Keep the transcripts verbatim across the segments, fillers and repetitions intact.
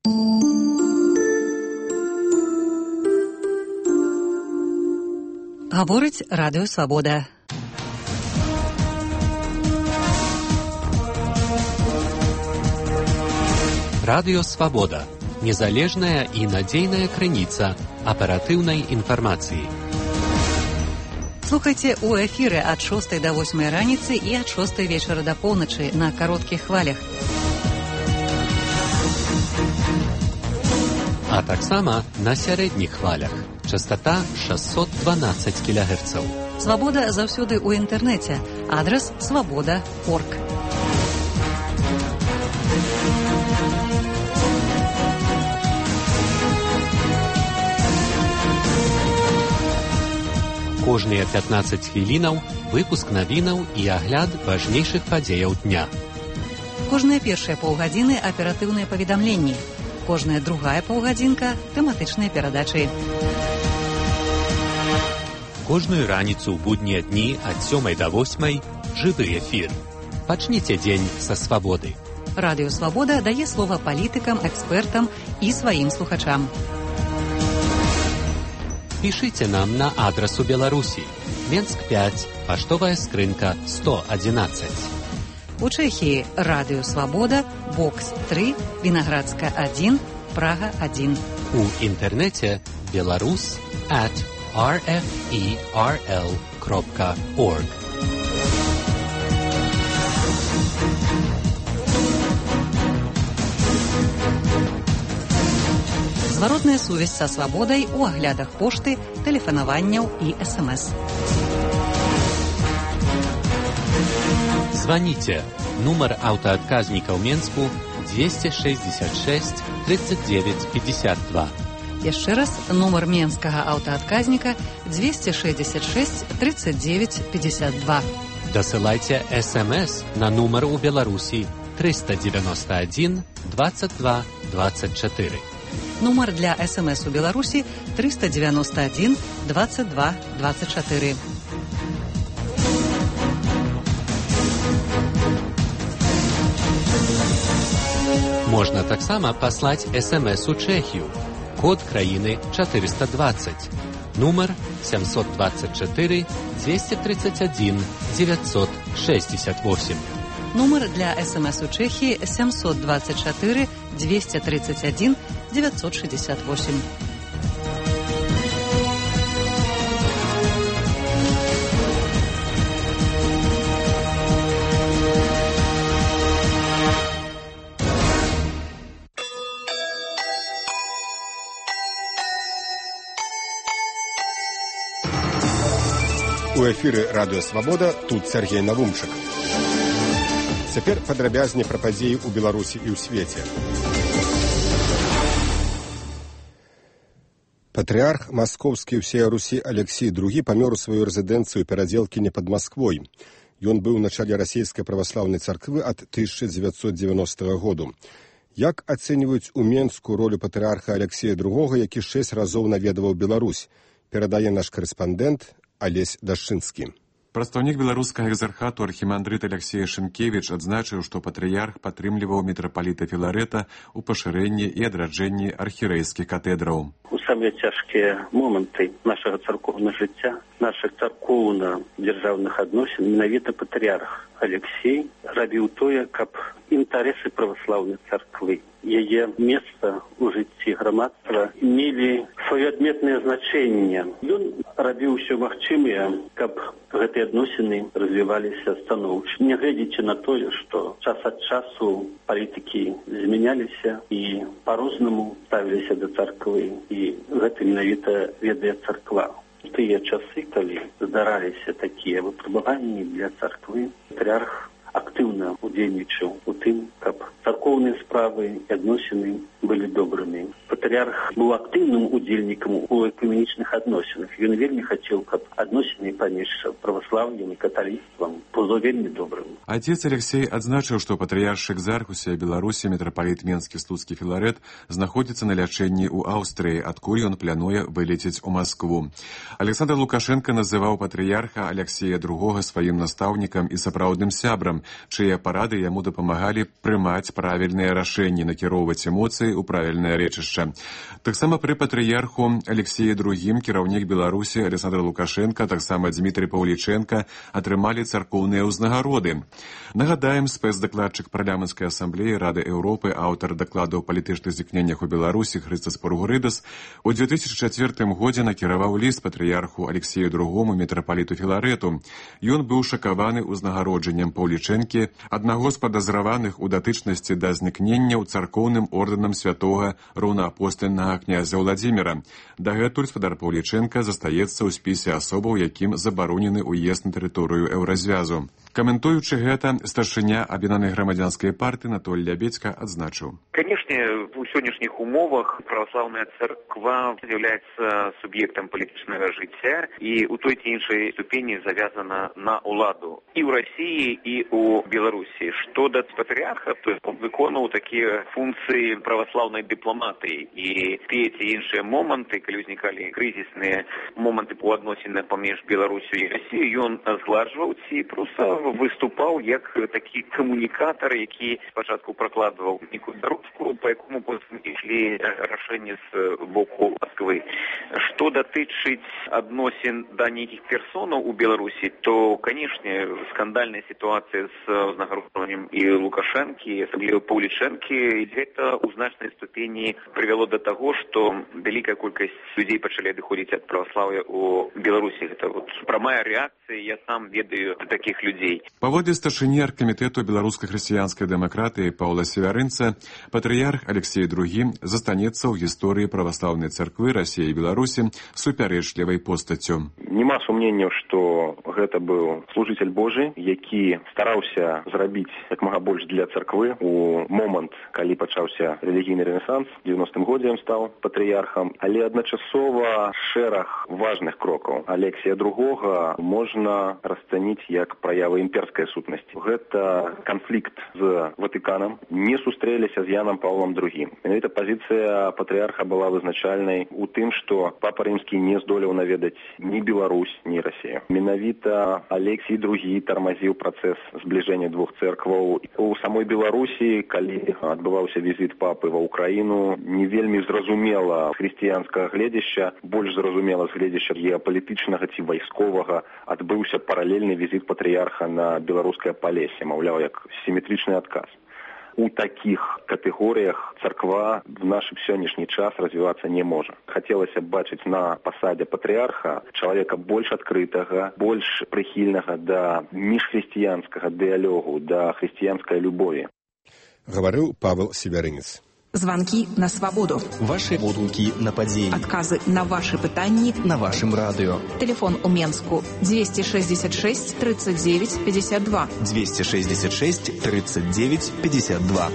Гаворыць Радыё Свабода. Радыё Свабода. Незалежная і надзейная крыніца аператыўнай інфармацыі. Слухайце ў эфіры ад шостай да восьмай раніцы і ад шостай вечара да поўначы на кароткіх хвалях. А таксама на сярэдніх хвалях. Частота шэсцьсот дванаццаць кілагерцаў. Свабода заўсёды ў інтэрнэце. Адрас свабода крапка орг. Кожныя пятнаццаць хвілінаў выпуск навінаў і агляд важнейшых падзеяў дня. Кожныя першыя паўгадзіны аператыўныя паведамленні. Кожная другая паўгадзінка тэматычныя перадачы. Кожную раніцу ў буднія дні ад сёмай да восьмай жывы эфір. Пачніце дзень са свабоды. Радыё Свабода дае слова палітыкам, экспертам і сваім слухачам. Пішыце нам на адрасу Беларусі. Менск пяць, паштовая скрынка сто адзінаццаць. У Чэхіі Радыё Свабода, бокс тры, Вінаградска адзін, Прага адзін. У інтэрнэце беларус at ар эф і ар эл крапка орг. Зваротная сувязь са свабодай у аглядах пошты, тэлефанаванняў і эс эм эс. Звоните. Нумар аўтаадказніка ў Менску двести шестьдесят шесть тридцать девять пятьдесят два. Яшчэ раз, нумар менскага аўтаадказніка двести шестьдесят шесть тридцать девять пятьдесят два. Дасылайце эс эм эс на нумар у Беларусі триста девяносто один двадцать два двадцать четыре. Нумар для эс эм эс у Беларусі триста девяносто один двадцать два двадцать четыре. Можна таксама паслаць эс эм эс у Чэхію. Код краіны четыреста двадцать. Нумар семьсот двадцать четыре двести тридцать один девятьсот шестьдесят восемь. Нумар для эс эм эс у Чэхіі семьсот двадцать четыре двести тридцать один девятьсот шестьдесят восемь. У эфіры Радыё Свабода, тут Сергей Навумчык. Цяпер падрабязней пра падзеі ў Беларусі і ў свеце. Патрыарх маскоўскі ўсея Русі Алексій другі памёр у сваю рэзідэнцыю Перадзелкіне пад Масквой. Ён быў на чале расійскай праваслаўнай царквы ад тысяча дзевяцьсот дзевяностага году. Як ацэньваюць у Менску ролю патрыарха Алексія другога, які шэсць разоў наведаваў Беларусь, перадае наш карэспандэнт Алесь Дашчынскі. Прадстаўнік беларускага экзархату архімандрыт Алексей Шынкевіч адзначыў, што патрыярх падтрымліваў мітрапаліта Філарэта ў пашырэнні і адраджэнні архірэйскіх катэдраў. У самыя цяжкія моманты нашага царкоўнага жыцця, нашых царкоўна-дзяржаўных адносін, менавіта патрыярх Алексей рабіў тое, каб інтарэсы праваслаўнай царквы, яе месца ў жыцці грамадства мелі сваё адметнае значэнне. Ён рабіў усё магчымае, каб гэтыя адносіны развіваліся станоўча. Нягледзячы на тое, што час ад часу палітыкі змяняліся і па-рознаму ставіліся да царквы, і гэта менавіта ведае царква. У тыя часы, калі здараліся такія выпрабаванні для царквы, патрыарх актыўна удзельнічаў у тым, каб царкоўныя справы і адносіны былі добрымі. Патрыарх быў актыўным удзельнікам у экуменічных адносінах. Ён вельмі хацеў, каб адносіны паміж праваслаўем і каталіцтвам было вельмі добрым. Отец Алексей адзначыў, што патрыяршчык Экзархусе Беларусі мітрапаліт Менскі Слуцкі Філарэт знаходзіцца на лячэнні ў Аўстрыі, адкуль ён плануе вылецець у Маскву. Александр Лукашенко называў патрыярха Алексея другога сваім настаўнікам і сапраўдным сябрам, чыя парады яму дапамагалі прымаць працу правільныя рашэнні, накіроўваць эмоцыі ў правільнае рэчышча. Таксама пры патрыярху Алексеі другім кіраўнік Беларусі Александр Лукашенко, таксама Дмітрий Паўліченко атрымалі царкоўныя ўзнагароды. Нагадаем, спецдакладчык парламенцкай асамблеі Рады Еўропы, аўтар дакладу о палітычных знікненнях у Беларусі Хрыстас Пургурыдас у две тысячи чацвёртым годзе накіраваў ліст патрыярху Алексею другому мітрапаліту Філарэту. Ён быў шакаваны ўзнагароджаннем Паўлічэнкі, аднаго з падазраваных у датычнасці да знікненняў царкоўным ордэнам святога роўнаапостальнага князя Владзіміра. Дагэтуль спадар Паўлічэнка застаецца ў спісе асобаў, якім забаронены ўезд на тэрыторыю Еўразвязу. Каментуючы гэта, старшыня аб'яднанай грамадзянскай партыі Анатолій Лябедзька адзначыў. Конечно, у сённяшніх умовах праваслаўная царква з'яўляецца суб'ектам палітычнага жыцця і у той ці іншай ступені завязана на ўладу і ў Расіі, і ў Беларусі. Што да патрыярха, то он выконваў такія функцыі праваслаўнай дыпламатыі, і тыя ці іншыя моманты, калі ўзнікалі крызісныя моманты паўадносінах паміж Беларусю і Расіяй, ён згладжваў ці проста выступаў як такі камунікатар, які спачатку пракладваў нейкую дарожку, па якому потым ішлі рашэнні з боку Москвы. Што датычыць адносін да нейкіх персонаў у Беларусі, то, канешне, скандальная сітуацыя з узнагароджваннем і Лукашэнкі, асабліва Паўлічэнкі, гэта ў значнай ступені прывяло да таго, што вялікая колькасць людзей пачалі адыходзіць ад праваслаўя ў Беларусі. Гэта вот прамая рэакцыя, я сам ведаю такіх людзей. Паводле старшыні аргкамітэту беларускай хрысціянскай дэмакратыі Паўла Севярынца, патрыярх Алексей другі застанецца ў гісторыі праваслаўнай царквы Расіі і Беларусі супярэчлівай постаццю. Нема сумненняў, што гэта быў служыцель Божы, які стараўся зрабіць як мага больш для царквы у момант, калі пачаўся рэлігійны рэнесанс. У дзевяностым годзе ён стаў патрыярхам, але адначасова шэраг важных крокаў Алексія другога можна расцаніць як праявы імперскай сутнасці. Гэта канфлікт з Ватыканам, не сустрэліся з Янам Паўлам другім. Менавіта пазіцыя патрыярха была вызначальнай у тым, што папа рымскі не здолеў наведаць ні Беларусь, ні Расію. Менавіта Алексій другі тармазіў працэс збліжэння двух цэркваў. У самой Беларусі, калі адбываўся візіт папы ва ўкраіну, не вельмі зразумела хрысціянскага гледзяща, больш зразумела з гледзяща геапалітычнага ці вайсковага, адбыўся паралельны візіт патрыярха на беларускае Палесе, маўляў, як сіметрычны адказ. У такіх катэгорыях царква в наш сённяшні час развівацца не можа. Хацелася б бачыць на пасадзе патрыярха чалавека больш адкрытага, больш прыхільнага да міжхрысціянскага дыялогу, да хрысціянскай любові. Гаварыў Павел Севярынец. Звонки на свободу. Ваши водгукі на падзеі. Отказы на ваши пытанні на вашым радыё. Телефон у Менску двести шестьдесят шесть тридцать девять пятьдесят два. двести шестьдесят шесть тридцать девять пятьдесят два.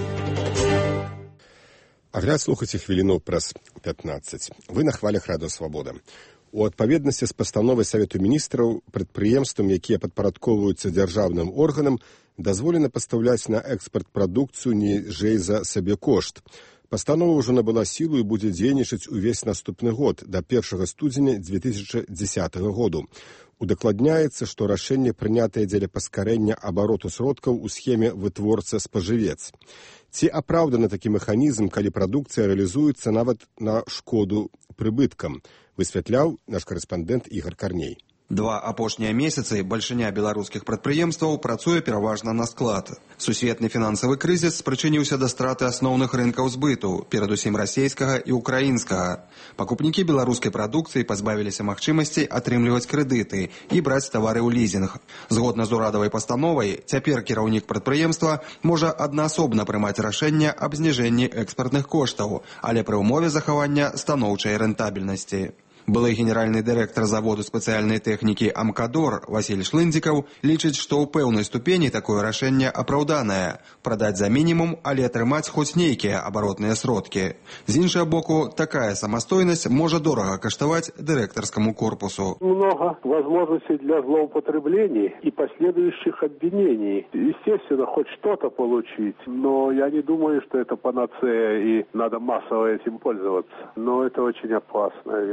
Агляд слухаце хвіліну праз пятнаццаць. Вы на хвалях радыё Свабода. У адпаведнасці з пастановай Савету міністраў прадпрыемствам, якія падпарадкоўваюцца дзяржаўным органам, дазволена пастаўляць на экспарт прадукцыю ніжэй за сабекошт. Пастанова ўжо набыла сілу і будзе дзейнічаць увесь наступны год, да першага студзеня две тысячи дзесятага году. Удакладняецца, што рашэнне прынятае дзеля паскарэння абароту сродкаў у схеме вытворца-спажывец. Ці апраўданы такі механізм, калі прадукцыя рэалізуецца нават на шкоду прыбыткам, высвятляў наш карэспандэнт Ігар Карней. Два апошнія месяцы бальшыня беларускіх прадпрыемстваў працуе пераважна на склад. Сусветны фінансавы крызіс спрычыніўся да страты асноўных рынкаў збыту, перадусім расейскага і украінскага. Пакупнікі беларускай прадукцыі пазбавіліся магчымасцей атрымліваць крэдыты і браць тавары ў лізінг. Згодна з урадавай пастановай, цяпер кіраўнік прадпрыемства можа аднаасобна прымаць рашэнне аб зніжэнні экспартных коштаў, але пры ўмове захавання станоўчай рэнтабельнасці. Былы генеральны дырэктар заводу спецыяльнай тэхнікі «Амкадор» Васіль Шлындзікаў лічыць, што ў пэўнай ступені такое рашэнне апраўданае – прадаць за мінімум, але атрымаць хоць нейкія абаротныя сродкі. З іншага боку, такая самастойнасць можа дорага каштаваць дырэктарскаму корпусу. Много возможностей для злоупотреблений и последующих обвинений. Естественно, хоть что-то получить, но я не думаю, что это панацея и надо массово этим пользоваться. Но это очень опасная вещь.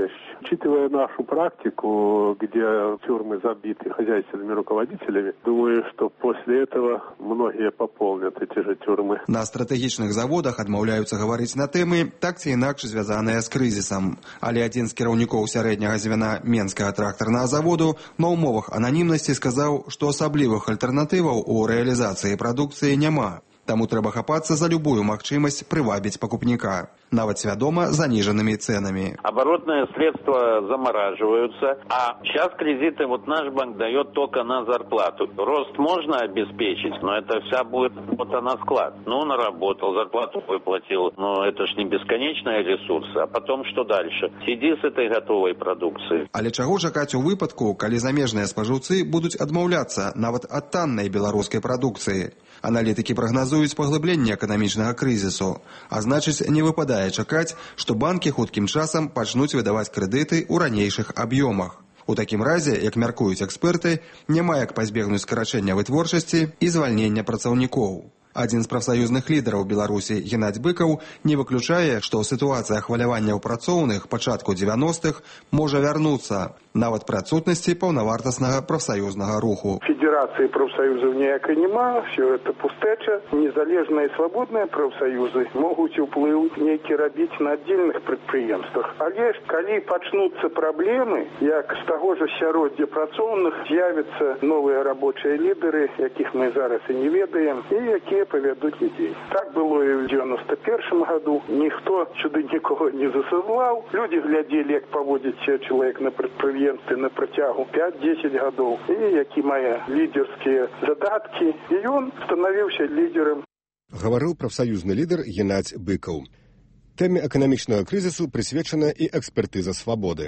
Учитывая нашу практику, где тюрьмы забиты хозяйственными руководителями, думаю, что после этого многие пополнят эти же тюрьмы. На стратэгічных заводах адмаўляюцца гаварыць на тэмы, так ці інакш звязаныя з крызісам. Але адзін з кіраўнікоў сярэдняга звяна Менскага трактарнага заводу на умовах ананімнасці сказаў, што асаблівых альтэрнатываў у рэалізацыі прадукцыі няма. Таму трэба хапацца за любую магчымасць прывабіць пакупніка, нават свядома заниженными ценами. Оборотные средства замораживаются, а сейчас кредиты вот наш банк дает только на зарплату. Рост можно обеспечить, но это вся будет работа на склад. Ну, наработал, зарплату выплатил, но это ж не бесконечные ресурсы. А потом что дальше? Сиди с этой готовой продукцией. Але чаго чакаць у выпадку, калі замежныя спажыўцы будуць адмаўляцца нават ад таннай беларускай прадукцыі? Аналітыкі прагназуюць паглыбленне эканамічнага крызісу, а значыць, не выпадае чакаць, што банкі хуткім часам пачнуць выдаваць крэдыты ў ранейшых аб'ёмах. У такім разе, як мяркуюць эксперты, няма як пазбегнуць скарачэння вытворчасці і звальнення працаўнікоў. Адзін з прафсаюзных лідараў Беларусі Геннадзь Быкаў не выключае, што сітуацыя хвалявання ў працоўных пачатку дзевяностых можа вярнуцца, нават пры адсутнасці паўнавартаснага прафсаюзнага руху. Федерации профсоюзов ніякай нема, все это пустэча. Незалежныя і свабодныя профсоюзы могуць уплыў нейкі рабіць на аддзельных прадпрыемствах. Але ж калі пачнуцца праблемы, як з таго ж асяроддзя працоўных з'явяцца новыя рабочыя лідары, якіх мы зараз і не ведаем, і якія павядуць людзей. Так было і ў девяносто первом году. Ніхто сюды нікого не засылаў. Людзі глядзелі, як паводзіць себя чалавек на прадпрыемстве на працягу пять-десять гадоў, і які мае лідерскія задаткі, і ён станавіўся лідерам. Гаварыў прафсаюзны лідар Геннадзь Быкаў. Тэме эканамічнага крызісу прысвечана і экспертыза свабоды.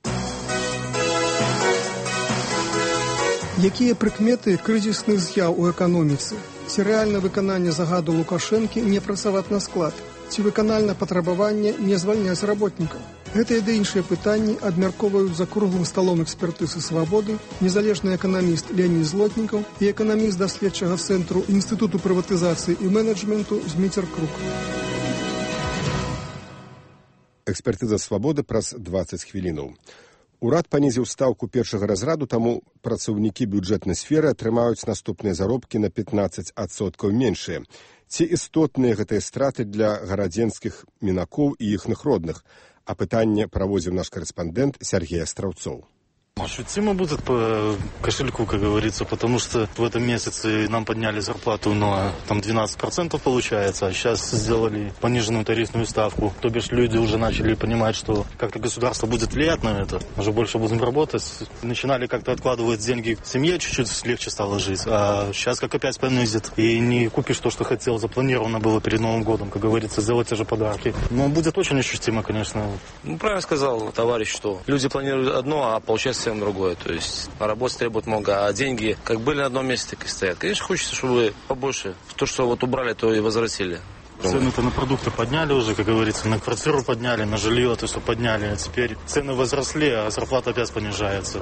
Якія прыкметы крызісных з'яў у эканоміцы? Ці рэальна выкананне загаду Лукашэнкі не працаваць на склад? Ці выканальна патрабаванне не звальняць работнікаў? Гэтыя ды іншыя пытанні абмяркоўваюць за круглым сталом экспертызы свабоды незалежны эканаміст Леонід Злотнікаў і эканаміст даследчага цэнтру Інстытуту прыватызацыі і менеджменту Зміцер Крук. Экспертыза свабоды праз дваццаць хвілінаў. Урад панізіў стаўку першага разраду, таму працаўнікі бюджэтнай сферы атрымаюць наступныя заробкі на пятнаццаць адсоткаў меншыя. Ці істотныя гэтыя страты для гарадзенскіх мінакоў і іхных родных? А пытанне правозіў наш корэспандэнт Сергей Астраўцоў. Ощутимо будет по кошельку, как говорится, потому что в этом месяце нам подняли зарплату на там, двенадцать процентов получается, а сейчас сделали пониженную тарифную ставку. То бишь люди уже начали понимать, что как-то государство будет влиять на это, уже больше будем работать. Начинали как-то откладывать деньги в семье, чуть-чуть легче стало жить, а сейчас как опять понизит. И не купишь то, что хотел, запланировано было перед Новым годом, как говорится, сделать те же подарки. Но будет очень ощутимо, конечно. Ну, правильно сказал товарищ, что люди планируют одно, а получается совсем другое. То есть работы требует много, а деньги как были на одном месте, так и стоят. Конечно, хочется, чтобы побольше. То, что вот убрали, то и возвратили. Цены-то на продукты подняли уже, как говорится, на квартиру подняли, на жилье, то, что подняли. А теперь цены возросли, а зарплата опять понижается.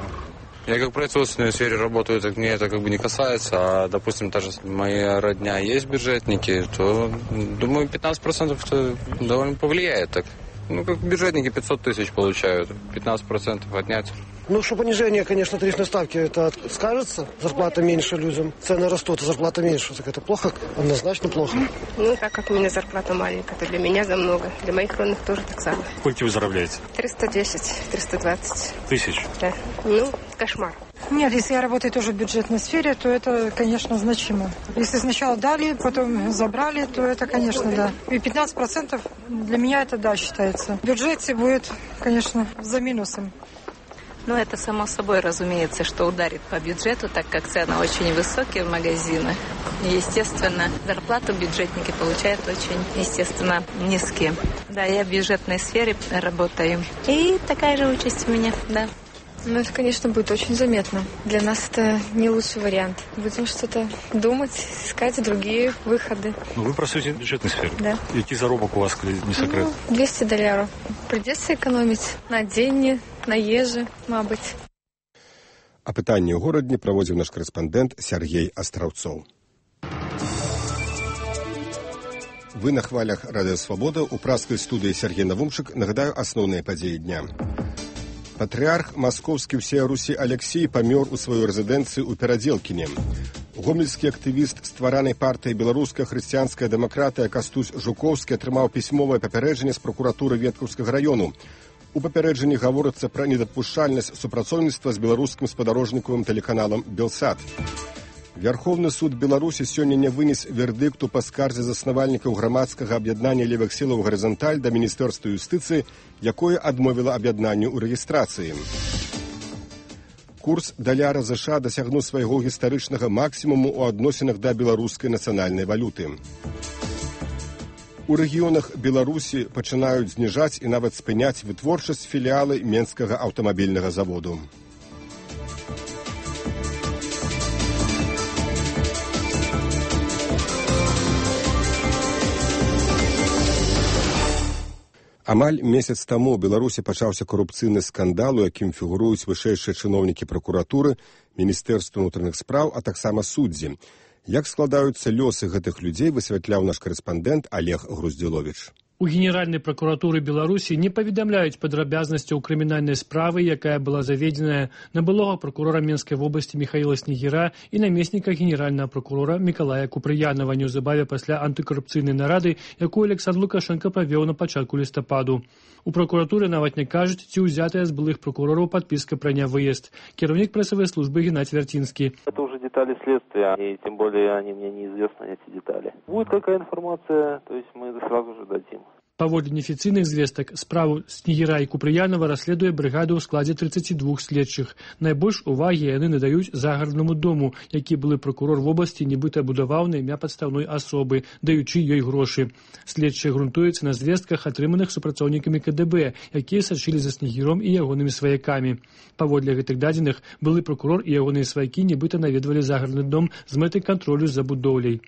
Я как в производственной сфере работаю, так мне это как бы не касается, а, допустим, даже моя родня есть бюджетники, то, думаю, пятнадцать процентов это довольно повлияет так. Ну, как бюджетники пятьсот тысяч получают, пятнадцать процентов отнять. Ну, что понижение, конечно, тарифной ставки, это скажется. Зарплата меньше людям, цены растут, а зарплата меньше. Так это плохо? Однозначно плохо. Ну, так как у меня зарплата маленькая, то для меня за много. Для моих родных тоже так само. Сколько вы заробляете? триста десять, триста двадцать. Тысяч? Да. Ну, кошмар. Нет, если я работаю тоже в бюджетной сфере, то это, конечно, значимо. Если сначала дали, потом забрали, то это, конечно, да. И пятнадцать процентов для меня это, да, считается. В бюджете будет, конечно, за минусом. Ну, это само собой разумеется, что ударит по бюджету, так как цены очень высокие в магазинах. И, естественно, зарплату бюджетники получают очень, естественно, низкие. Да, я в бюджетной сфере работаю. И такая же участь у меня, да. Ну, это, конечно, будет очень заметно. Для нас это не лучший вариант. Будем что-то думать, искать другие выходы. Ну, вы працуете в бюджетной сфере? Да. Який заробок у вас, не секрет? Ну, двести долларов. Придется экономить на деньги, на ежи, мабуть. А пытанне ў горадні праводзіў наш корэспандэнт Сергей Астраўцоў. Вы на хвалях Радыё Свабода. У праскай студыі Сергей Навумчык. Нагадаю, асноўныя падзеі дня. Патрыарх маскоўскі ўсея Русі Алексей памёр у сваёй рэзідэнцыі ў Перадзелкіне. Гомельскі актывіст стваранай партыі «Беларуская хрысціянская дэмакратыя» Кастусь Жукоўскі атрымаў пісьмовае папярэджанне з пракуратуры Веткаўскага раёну. У папярэджанні гаворыцца пра недапушчальнасць супрацоўніцтва з беларускім спадарожнікавым тэлеканалам «Белсат». Вярхоўны суд Беларусі сёння не вынес вердыкту па скарзе заснавальнікаў грамадскага аб'яднання левых сілаў «Гарызанталь» да Міністэрства юстыцыі, якое адмовіла аб'яднанню ў рэгістрацыі. Курс даляра ЗША дасягнуў свайго гістарычнага максімуму ў адносінах да беларускай нацыянальнай валюты. У рэгіёнах Беларусі пачынаюць зніжаць і нават спыняць вытворчасць філіалы Менскага аўтамабільнага заводу. Амаль месяц таму ў Беларусі пачаўся карупцыйны скандал, у якім фігуруюць вышэйшыя чыноўнікі пракуратуры, Міністэрства ўнутраных спраў, а таксама суддзі. Як складаюцца лёсы гэтых людзей, высвятляў наш карэспандэнт Олег Груздзіловіч. У Генеральнай пракуратуры Беларусі не паведамляюць падрабязнасцяў крымінальнай справы, якая была заведзеная на былога пракурора Менскай вобласці Михаила Снегіра і намесніка генеральнага пракурора Мікалая Купрыянова неўзабаве пасля антыкарупцыйнай нарады, якую Александр Лукашенко правёў на пачатку лістападу. У пракуратуры нават не кажуць, ці ўзятая з былых пракурораў падпіска пра нявыезд. Кіраўнік прэсавай службы Геннадзь Вяртинский. Это уже детали следствия, и тем более они мне неизвестны, эти детали. Будет какая информация, то есть мы сразу же дадим. Паводле неафіцыйных звестак, справу Снегіра і Купрыянова расследуе брыгада ў складзе трыццаці двух следчых. Найбольш увагі яны надаюць загараднаму дому, які былы пракурор вобласці нібыта будаваў на імя падстаўной асобы, даючы ёй грошы. Следчыя грунтуюцца на звестках, атрыманых супрацоўнікамі КДБ, якія сачылі за Снегіром і ягонымі сваякамі. Паводле гэтых дадзеных, былы пракурор і ягоныя сваякі нібыта наведвалі загарадны дом з мэтай кантролю за будоўляй.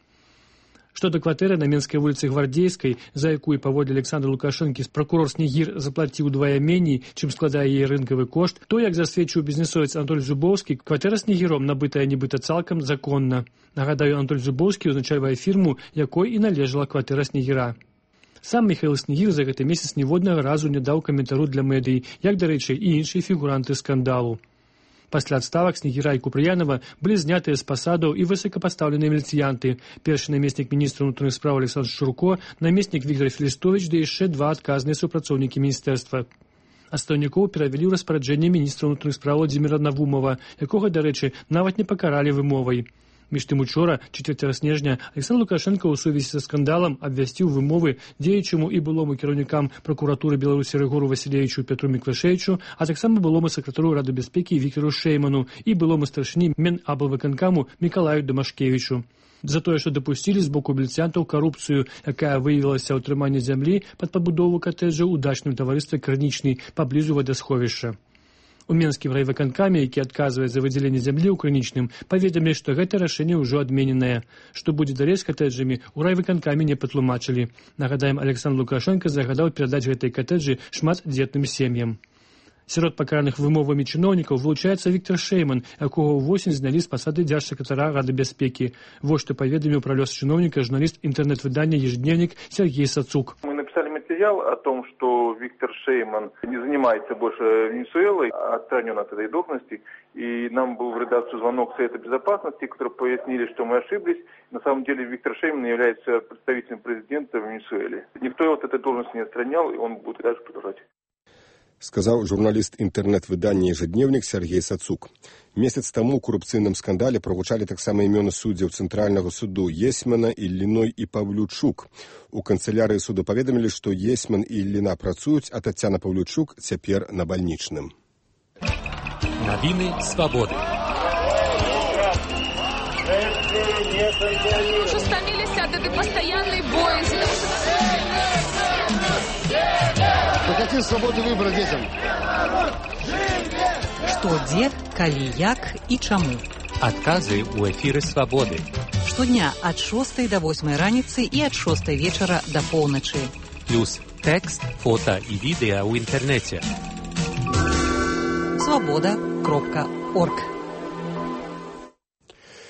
Што да кватэры на Менскай вуліцы Гвардзейскай, за якую паводле Александра Лукашэнкі пракурор Снегір заплаціў удвая меней, чым складае яе рынкавы кошт, то, як засведчыў бізнесовец Анатоль Зубоўскі, кватэра Снегіром набытая нібыта цалкам законна. Нагадаю, Анатоль Зубоўскі ўзначальвае фірму, якой і належала кватэра Снегіра. Сам Михаил Снегір за гэты месяц ніводнага разу не даў каментару для медый, як, дарэчы, і іншыя фігуранты скандалу. Пасля адставак Снегіра і Купрыянова былі знятыя з пасадаў і высокапастаўленыя міліцыянты. Першы намеснік міністра ўнутраных спраў Александр Шурко, намеснік Віктор Філістовіч, да яшчэ два адказныя супрацоўнікі міністэрства. Астаўнікоў перавялі ў распараджэнне міністра ўнутраных спраў Владзіміра Навумова, якога, дарэчы, нават не пакаралі вымовай. Між тым учора, чацвёртага снежня, Александр Лукашенко ў сувязі са скандалам абвясціў вымовы дзеючаму і былому кіраўнікам пракуратуры Беларусі Рыгору Васілевічу Петру Міклашевічу, а таксама былому сакратару Рады бяспекі Віктору Шэйману і былому старшыні Менаблвыканкаму Мікалаю Дамашкевічу. За тое, што дапусцілі з боку міліцыянтаў карупцыю, якая выявілася ў атрыманні зямлі пад пабудову катэджа ў дачным таварыстве «Крынічны» паблізу вадасховішча. У Менскім райвыканкаме, які адказвае за выдзяленне зямлі ў Крынічным, паведамілі, што гэта рашэнне ўжо адмененае. Што будзе далей з катэджамі, у райвыканкаме не патлумачылі. Нагадаем, Александр Лукашенко загадаў перадаць гэтай катэджы шматдзетным сем'ям. Сярод пакараных вымовамі чыноўнікаў вылучаецца Віктор Шэйман, якога ўвосень знялі з пасады дзяржсакратара Рады бяспекі. Вось што паведаміў пра лёс чыноўніка журналіст інтэрнэт-выдання «Ежедневник» Сергей Сацук. Мы написали материал о том, что Виктор Шейман не занимается больше Венесуэлой, а отстранен от этой должности. И нам был в редакцию звонок Совета Безопасности, которые пояснили, что мы ошиблись. На самом деле Виктор Шейман является представителем президента в Венесуэле. Никто его от этой должности не отстранял, и он будет и дальше продолжать. Сказаў журналіст інтэрнэт-выдання «Ежедневник» Сергей Сацук. Месяц таму ў карупцыйным скандале прагучалі таксама імёны суддзяў Цэнтральнага суду Есьмана, Ілліной і Павлючук. У канцылярыі суду паведамілі, што Есьман і Ілліна працуюць, а Тацяна Павлючук цяпер на бальнічным. Навіны свабоды. Уже стаміліся ад этой пастаяннай боязі. Какие свободы выбора детям? Што, дзе, калі, як і чаму. Адказы ў эфіры свабоды. Штодня ад шостай да восьмай раніцы і ад шостай вечара да поўначы. Плюс тэкст, фота і відэа ў інтэрнэце. свобода кропка орг.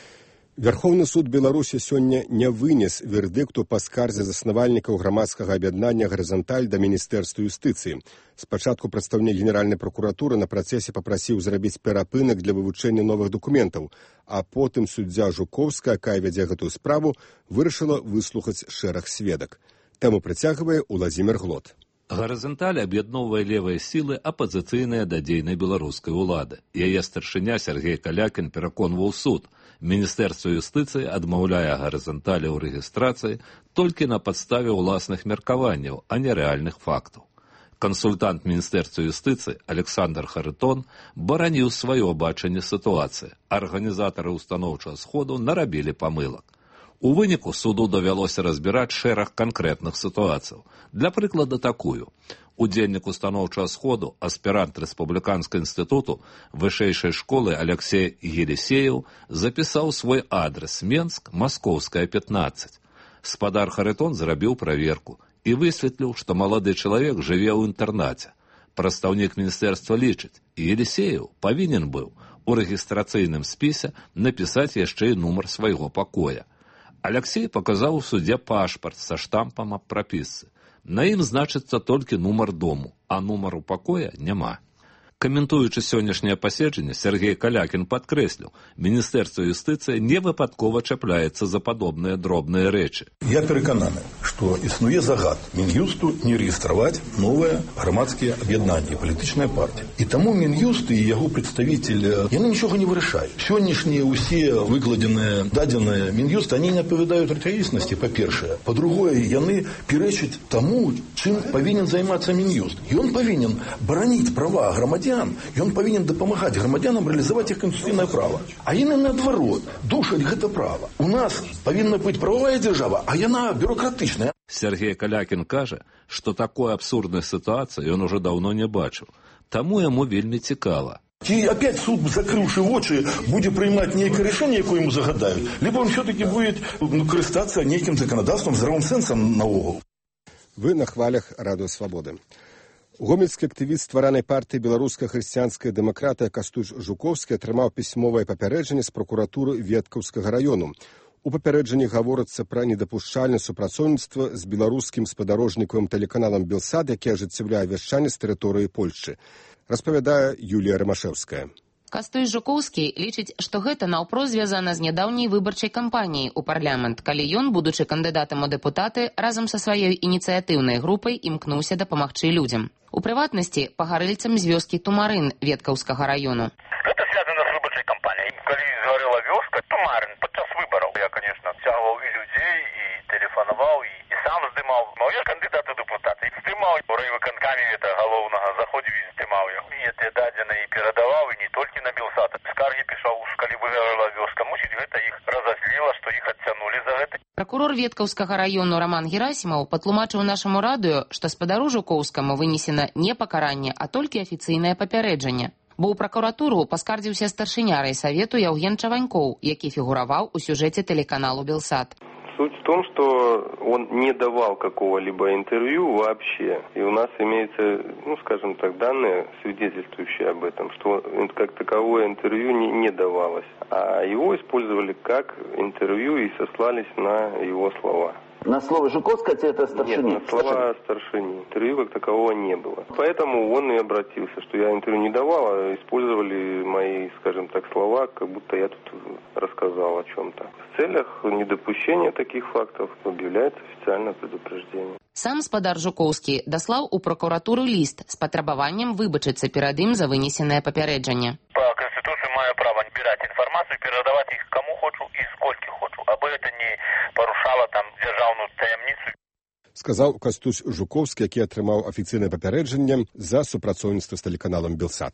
Вярхоўны суд Беларусі сёння не вынес вердыкту па скарзе заснавальнікаў грамадскага аб'яднання «Гарызанталь» да Міністэрства юстыцыі. Спачатку прадстаўнік Генеральнай пракуратуры на працэсе папрасіў зрабіць перапынак для вывучэння новых дакументаў, а потым суддзя Жукоўская, якая вядзе гэтую справу, вырашыла выслухаць шэраг сведак. Тэму працягвае Уладзімір Глот. «Гарызанталь» аб'ядноўвае левыя сілы, апазіцыйныя да дзейнай беларускай улады. Яе старшыня Сергей Калякін пераконваў суд. Міністэрства юстыцыі адмаўляе «Гарызанталі» ў рэгістрацыі толькі на падставе ўласных меркаванняў, а не рэальных фактаў. Кансультант Міністэрства юстыцыі Александр Харытон бараніў сваё бачанне сітуацыі. Арганізатары устаноўчага сходу нарабілі памылак. У выніку суду давялося разбіраць шэраг канкрэтных сітуацыяў. Для прыклада такую. Удзельнік устаноўчага сходу, аспірант Рэспубліканскага інстытуту вышэйшай школы Алексей Елисеев запісаў свой адрес Менск, Маскоўская, пятнадцать. Спадар Харытон зрабіў праверку і высветліў, што малады чалавек жыве ў інтэрнаце. Прадстаўнік міністэрства лічыць, Елисеев павінен быў у рэгістрацыйным спісе напісаць яшчэ і нумар свайго пакоя. Алексей паказаў у судзе пашпарт са штампам аб прапісцы. На ім значыцца толькі нумар дому, а нумару пакоя няма. Каментуючы сённяшняе паседжанне, Сергей Калякін падкрэсліў, Міністэрства юстыцыі не выпадкова чапляецца за падобныя дробныя рэчы. Я перакананы, што існуе загад Мін'юсту не рэгістраваць новыя грамадскія аб'яднанні, палітычныя партыі. І таму Мін'юст і яго прадставіцель, яны нічога не вырашаюць. Сённяшнія ўсе выкладзеныя дадзеныя Мін'юста, они не адпавядаюць рэчаіснасці, па-першае. Па-другое, яны перечаць таму, чым павінен займацца Мін'юст. Ён павінен бараніць права грамадзян, ён павінен дапамагаць грамадзянам рэалізаваць іх канстытуцыйнае права. А яны наадварот душаць гэта права. У нас павінна быць прававая дзяржава, а яна бюрократычная. Сергей Калякін кажа, што такой абсурднай сітуацыі ён ужо даўно не бачыў. Таму яму вельмі цікава. Ці опять суд, закрыўшы вочы, будзе прыймаць нейкае рашэнне, якое ему загадаюць, либо он все-таки будет ну, карыстацца нейкім заканадаўствам, здравым сэнсам наогул. Вы на хвалях Радыё Свабоды. Гомельскі актывіст стваранай партыі беларуска-хрысціянская дэмакратыя Кастусь Жукоўскі атрымаў пісьмовае папярэджанне з пракуратуры Веткаўскага раёну. У папярэджанні гаворыцца пра недапушчальнае супрацоўніцтва з беларускім спадарожнікавым тэлеканалам «Белсад», які ажыццяўляе вяшчанне з тэрыторыі Польшчы. Распавядае Юлія Рамашэўская. Кастусь Жукоўскі лічыць, што гэта наўпрост звязана з нядаўняй выбарчай кампаніяй у парламент, калі ён, будучы кандыдатам у дэпутаты, разам са сваёй ініцыятыўнай групай імкнуўся дапамагчы людзям. У прыватнасці, пагарэльцам з вёскі Тумарын Веткаўскага раёну. Гэта звязана з выбарчай кампаніяй. Калі згарэла вёска Тумарын падчас выбараў, я, конечно, цягваў і людзей, і тэлефанаваў, і, і сам здымаў. Но я кандыдат у дэпутаты. Здымаў у райвыканкамі гэта галоўнага, заходзіў і здымаў яго. І гэтыя дадзеныя перадаваў, і не толькі на Белсад. Скаргі пішаў, калі выгарэла вёска. Мусіць, гэта іх разазліла, што іх адцянулі за гэта. Пракурор Веткаўскага раёну Роман Герасімаў патлумачыў нашаму радыё, што спадару Жукоўскаму вынесена не пакаранне, а толькі афіцыйнае папярэджанне. Бо ў пракуратуру паскардзіўся старшыня райсавету Яўген Чаванькоў, які фігураваў у сюжэце телеканалу «Белсад». Суть в том, что он не давал какого-либо интервью вообще. И у нас имеется, ну, скажем так, данные, свидетельствующие об этом, что как таковое интервью не, не давалось. А его использовали как интервью и сослались на его слова. На слово Жуковского это старшини? Нет, на слова старшини. Интервью как такового не было. Поэтому он и обратился, что я интервью не давал, а использовали мои, скажем так, слова, как будто я тут рассказал о чем-то. В целях недопущения таких фактов объявляется официальное предупреждение. Сам спадар Жукоўскі даслаў у пракуратуру ліст з патрабаваннем выбачыцца перад ім за вынесенае папярэджанне. По Конституции маю право набирать информацию, передавать их кому хочу и сколько хочу, абы это не порушало там державную таямницу. Сказаў Кастусь Жукоўскі, які атрымаў афіцыйнае папярэджанне за супрацоўніцтва з тэлеканалам «Белсад».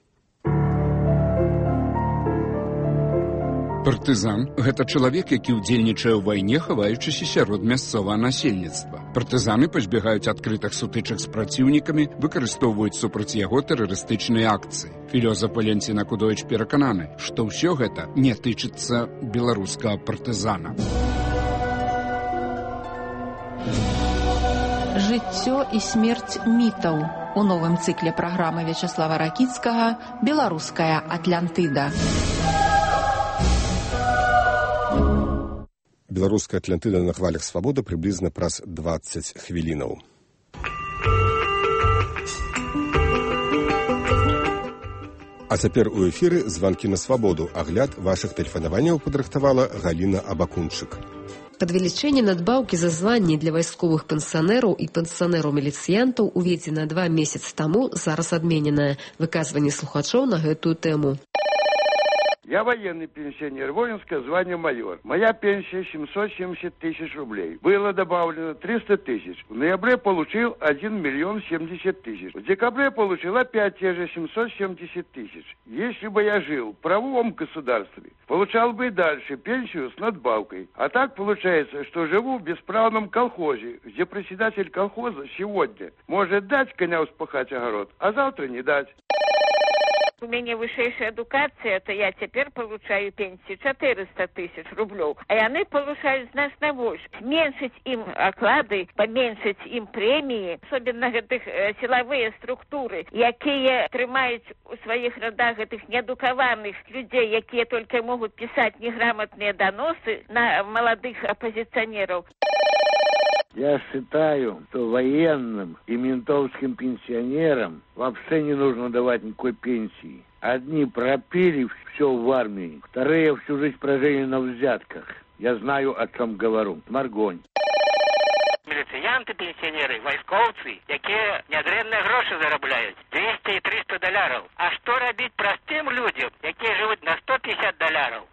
Партызан – гэта чалавек, які ўдзельнічае ў вайне, хаваючыся сярод мясцовага насельніцтва. Партызаны пазбягаюць адкрытых сутычак з праціўнікамі, выкарыстоўваюць супраць яго тэрарыстычныя акцыі. Філёзаф Валентина Кудович перакананы, што ўсё гэта не тычыцца беларускага партызана. Жыццё і смерць мітаў. У новым цыкле праграмы Вячаслава Ракіцкага «Беларуская Атлантыда». Беларуская Атлантыда на хвалях свабоды прыблізна праз дваццаць хвілінаў. А цяпер у эфіры званкі на свабоду. Агляд вашых тэлефанаванняў падрыхтавала Галіна Абакунчык. Падвелічэнне надбаўкі за званні для вайсковых пенсанераў і пенсанераў-міліцыянтаў уведзена два месяцы таму, зараз адмененае. Выказванне слухачоў на гэтую тэму. Я военный пенсионер, воинское звание майор. Моя пенсия семьсот семьдесят тысяч рублей. Было добавлено триста тысяч. В ноябре получил один миллион семьдесят тысяч. В декабре получил опять те же семьсот семьдесят тысяч. Если бы я жил в правовом государстве, получал бы и дальше пенсию с надбавкой. А так получается, что живу в бесправном колхозе, где председатель колхоза сегодня может дать коня успахать огород, а завтра не дать. У меня высшая адукация, то я теперь получаю пенсию четыреста тысяч рублей, а яны получают значно больше. Зменшить им оклады, поменшить им премии, особенно этих э, силовые структуры, якія трымаюць у своих рядах этих неадукованных людей, якія только могут писать неграмотные доносы на молодых оппозиционеров. Я считаю, что военным и ментовским пенсионерам вообще не нужно давать никакой пенсии. Одни пропили все в армии, вторые всю жизнь прожили на взятках. Я знаю, о чем говорю. Маргонь. Міліцыянты, пенсіонеры, вайскоўцы, якія нядрэнныя грошы зарабляюць, двести и триста доляраў. А што рабіць простым людям, якія жывуць на сто пятьдесят доляраў?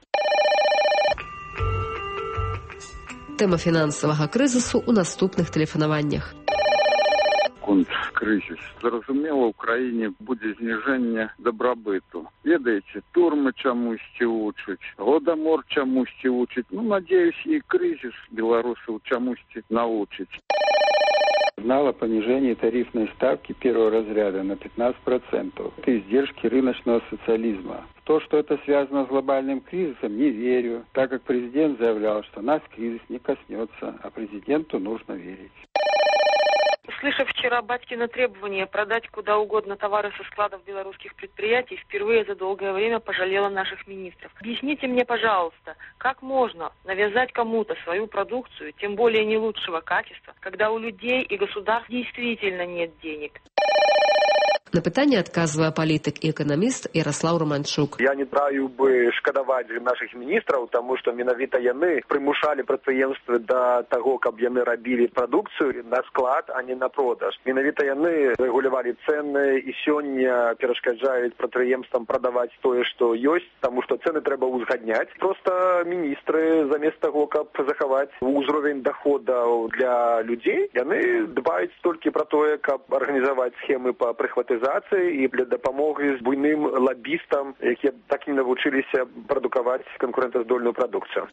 Тэма фінансавага крызісу ў наступных тэлефанаваннях. Контркрызіс. Зразумела, ў краіне будзе зніжэнне дабрабыту. Ведаеце, турмы чамусьці вучаць, гладамор чамусьці вучаць. Ну, надеюсь, і крызіс беларусаў чамусьці научыць. Знала понижение тарифной ставки первого разряда на пятнадцать процентов. Это издержки рыночного социализма. В то, что это связано с глобальным кризисом, не верю, так как президент заявлял, что нас кризис не коснется, а президенту нужно верить. Услышав вчера батькино требование продать куда угодно товары со складов белорусских предприятий, впервые за долгое время пожалела наших министров. Объясните мне, пожалуйста, как можно навязать кому-то свою продукцию, тем более не лучшего качества, когда у людей и государств действительно нет денег? На пытанне адказвае палітык і эканаміст Ярослаў Романчук. Я не раю бы шкадаваць наших міністраў, тому што менавіта яны прымушалі прадпрыемствы да таго, каб яны рабілі прадукцыю на склад, а не на продаж. Менавіта яны рэгулявалі цэны і сёння перашкаджаюць прадпрыемствам прадаваць тое, што ёсць, таму што цэны трэба ўзгадняць. Проста міністры замест таго, каб захаваць узровень даходаў для людзей, яны дбаюць толькі пра тое, каб арганізаваць схемы па прыхватызацыі і для дапамогі з буйным лабістам, якія так і навучыліся прадукаваць канкурэнтаздольную прадукцыю.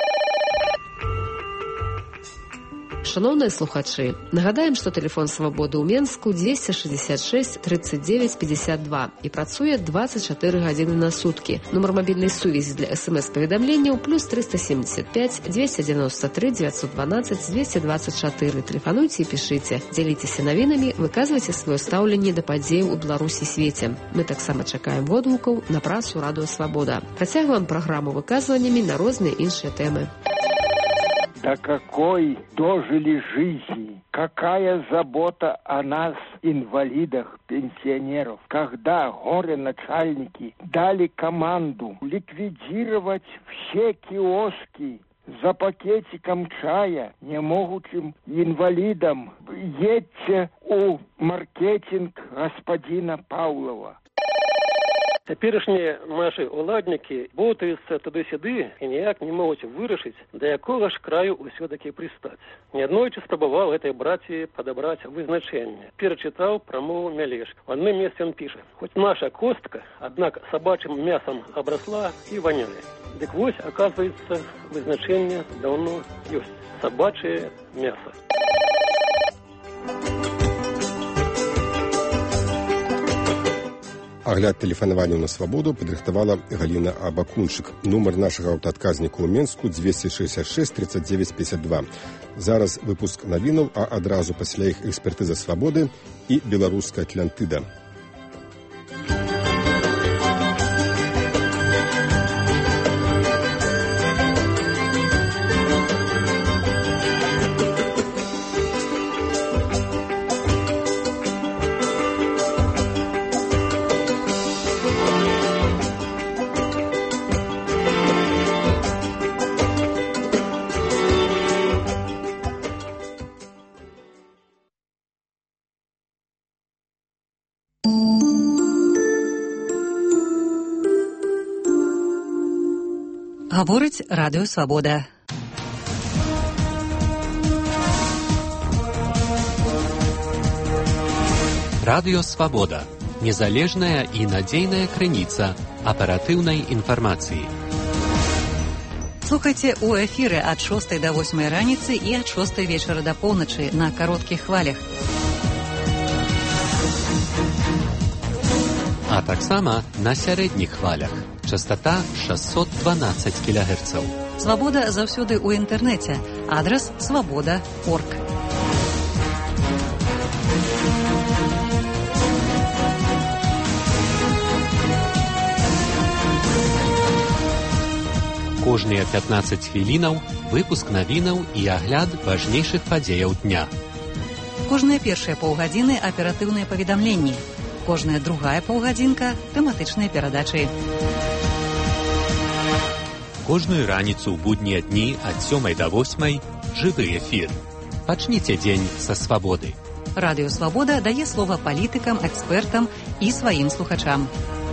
Шановныя слухачы, нагадаем, што тэлефон свабоды ў Менску двести шестьдесят шесть тридцать девять пятьдесят два і працуе двадцать четыре гадзіны на суткі. Нумар мабільнай сувязі для смс-паведамленняў плюс триста семьдесят пять двести девяносто три девятьсот двенадцать двести двадцать четыре. Тэлефануйце і пішыце, дзяліцеся навінамі, выказвайце сваё стаўленне да падзеяў у Беларусі і свеце. Мы таксама чакаем водгукаў на працу Радыё Свабода. Працягваем праграму выказваннямі на розныя іншыя тэмы. До какой дожили жизни, какая забота о нас, инвалидах, пенсионеров, когда горе-начальники дали команду ликвидировать все киоски за пакетиком чая немогучим инвалидам. Едьте у маркетинг господина Павлова. Цяперашнія наші ўладнікі ботаюцца туды-сюды і ніяк не могуць вырашыць, да якога ж краю ўсё-такі прыстаць. Неаднойчы спрабаваў гэтай браці падабраць вызначэнне. Перачытаў прамову Мялешка. В адным месцы ён піша: «Хоць наша костка, аднак сабачым мясам абрасла і ваняе». Дык вось, аказваецца, вызначэнне даўно ёсць. Сабачае мяса. Агляд тэлефанаванняў на свабоду падрыхтавала Галіна Абакунчык. Нумар нашага аўтаадказніка ў Менску двести шестьдесят шесть тридцать девять пятьдесят два. Зараз выпуск навінаў, а адразу пасля іх экспертыза свабоды і беларуская Атлантыда. Гаворыць радыё Свабода. Радыё Свабода. Незалежная і надзейная крыніца аператыўнай інфармацыі. Слухайце ў эфіры ад шостай да восьмай раніцы і ад шостай вечара да поўначы на кароткіх хвалях. А таксама на сярэдніх хвалях. Частота шестьсот двенадцать килогерцаў. Свабода заўсёды ў інтэрнэце. Адрас свабода точка орг. Кожныя пятнаццаць хвілінаў выпуск навінаў і агляд важнейшых падзеяў дня. Кожныя першыя паўгадзіны аператыўныя паведамленні. Кожная другая паўгадзінка тэматычныя перадачы. Кожную раніцу ў буднія дні ад сёмай да восьмай жывы эфір. Пачніце дзень са свабоды. Радыё Свабода дае слова палітыкам, экспертам і сваім слухачам.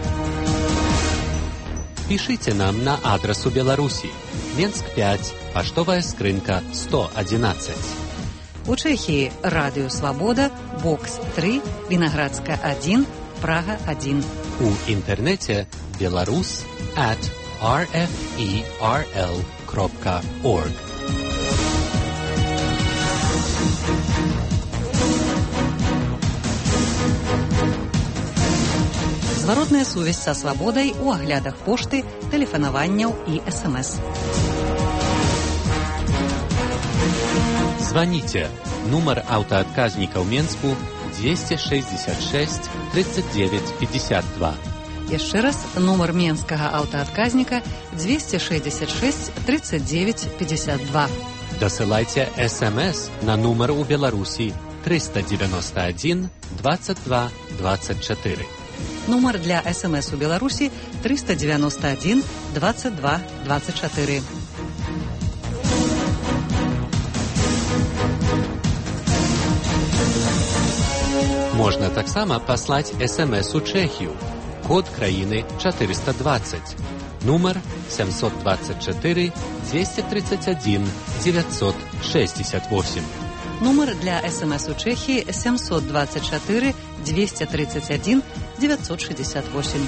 Пішыце нам на адрас у Беларусі. Менск пяць, паштовая скрынка сто адзінаццаць. У Чэхіі радыё Свабода, бокс тры, Вінаградска адзін, Прага адзін. У інтэрнэце беларус at ар эф і ар эл крапка орг. Зваротная сувязь са свабодай у аглядах пошты, тэлефанаванняў і эс эм эс. Звоните. Нумар аўтаадказніка ў Менску двести шестьдесят шесть тридцать девять пятьдесят два. Яшчэ раз, нумар менскага аўтаадказніка двести шестьдесят шесть тридцать девять пятьдесят два. Дасылайце эс эм эс на нумар у Беларусі триста девяносто один двадцать два двадцать четыре. Нумар для эс эм эс у Беларусі триста девяносто один двадцать два двадцать четыре. Можна таксама паслаць эс эм эс у Чэхію. Код краіны четыреста двадцать. Нумар семьсот двадцать четыре двести тридцать один девятьсот шестьдесят восемь. Нумар для эс эм эс у Чэхіі семьсот двадцать четыре двести тридцать один девятьсот шестьдесят восемь.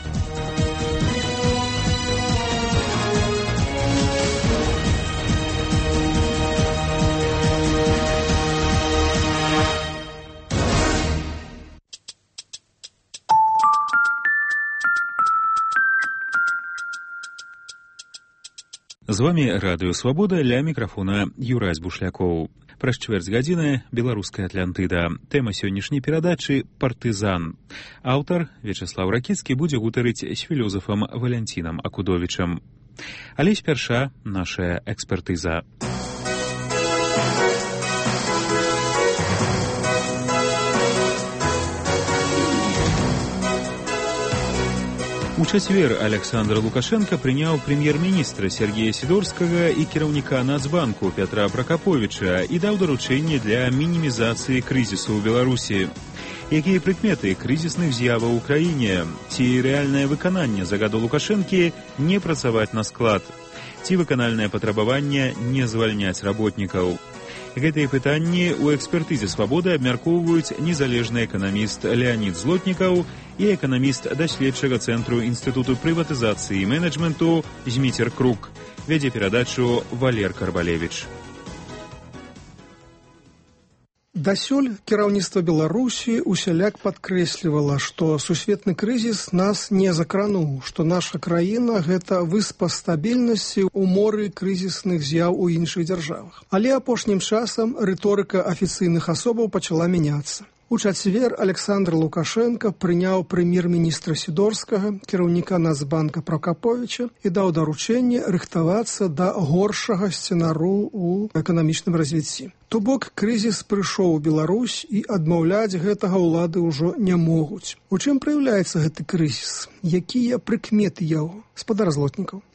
З вами радыё Свабода, ля мікрафона Юрась Бушлякоў. Праз чвэрць гадзіны беларуская Атлантыда. Тэма сённяшняй перадачы партызан. Аўтар Вячаслаў Ракіцкі будзе гутарыць з філёзафам Валянцінам Акудовічам. Але спярша наша экспертыза. У чацвер Александр Лукашенко прыняў прэм'ер-міністра Сергея Сідорскага і кіраўніка Нацбанку Пятра Пракаповіча і даў даручэнне для мінімізацыі крызісу ў Беларусі. Якія прыкметы крызісных з'яваў у краіне? Ці рэальнае выкананне загаду Лукашэнкі не працаваць на склад? Ці выканальнае патрабаванне не звальняць работнікаў? Гэтыя пытанні ў экспертызе «Свабоды» абмяркоўваюць незалежны эканаміст Леонид Злотнікаў і эканаміст даследчага цэнтру Інстытуту прыватызацыі і менеджменту Зміцер Крук. Вядзе перадачу Валер Карбалевіч. Дасюль кіраўніцтва Беларусі усяляк падкрэслівала, што сусветны крызіс нас не закрануў, што наша краіна – гэта выспа стабільнасці ў моры крызісных з'яў у іншых дзяржавах. Але апошнім часам рыторыка афіцыйных асобаў пачала мяняцца. У чацвер Александр Лукашенко прыняў прэм'ер-міністра Сідорскага, кіраўніка Нацбанка Пракаповіча і даў даручэнне рыхтавацца да горшага сцэнару ў эканамічным развіцці. То бок крызіс прыйшоў у Беларусь і адмаўляць гэтага ўлады ўжо не могуць. У чым праяўляецца гэты крызіс? Якія прыкметы яго? Спадар Злотнікаў.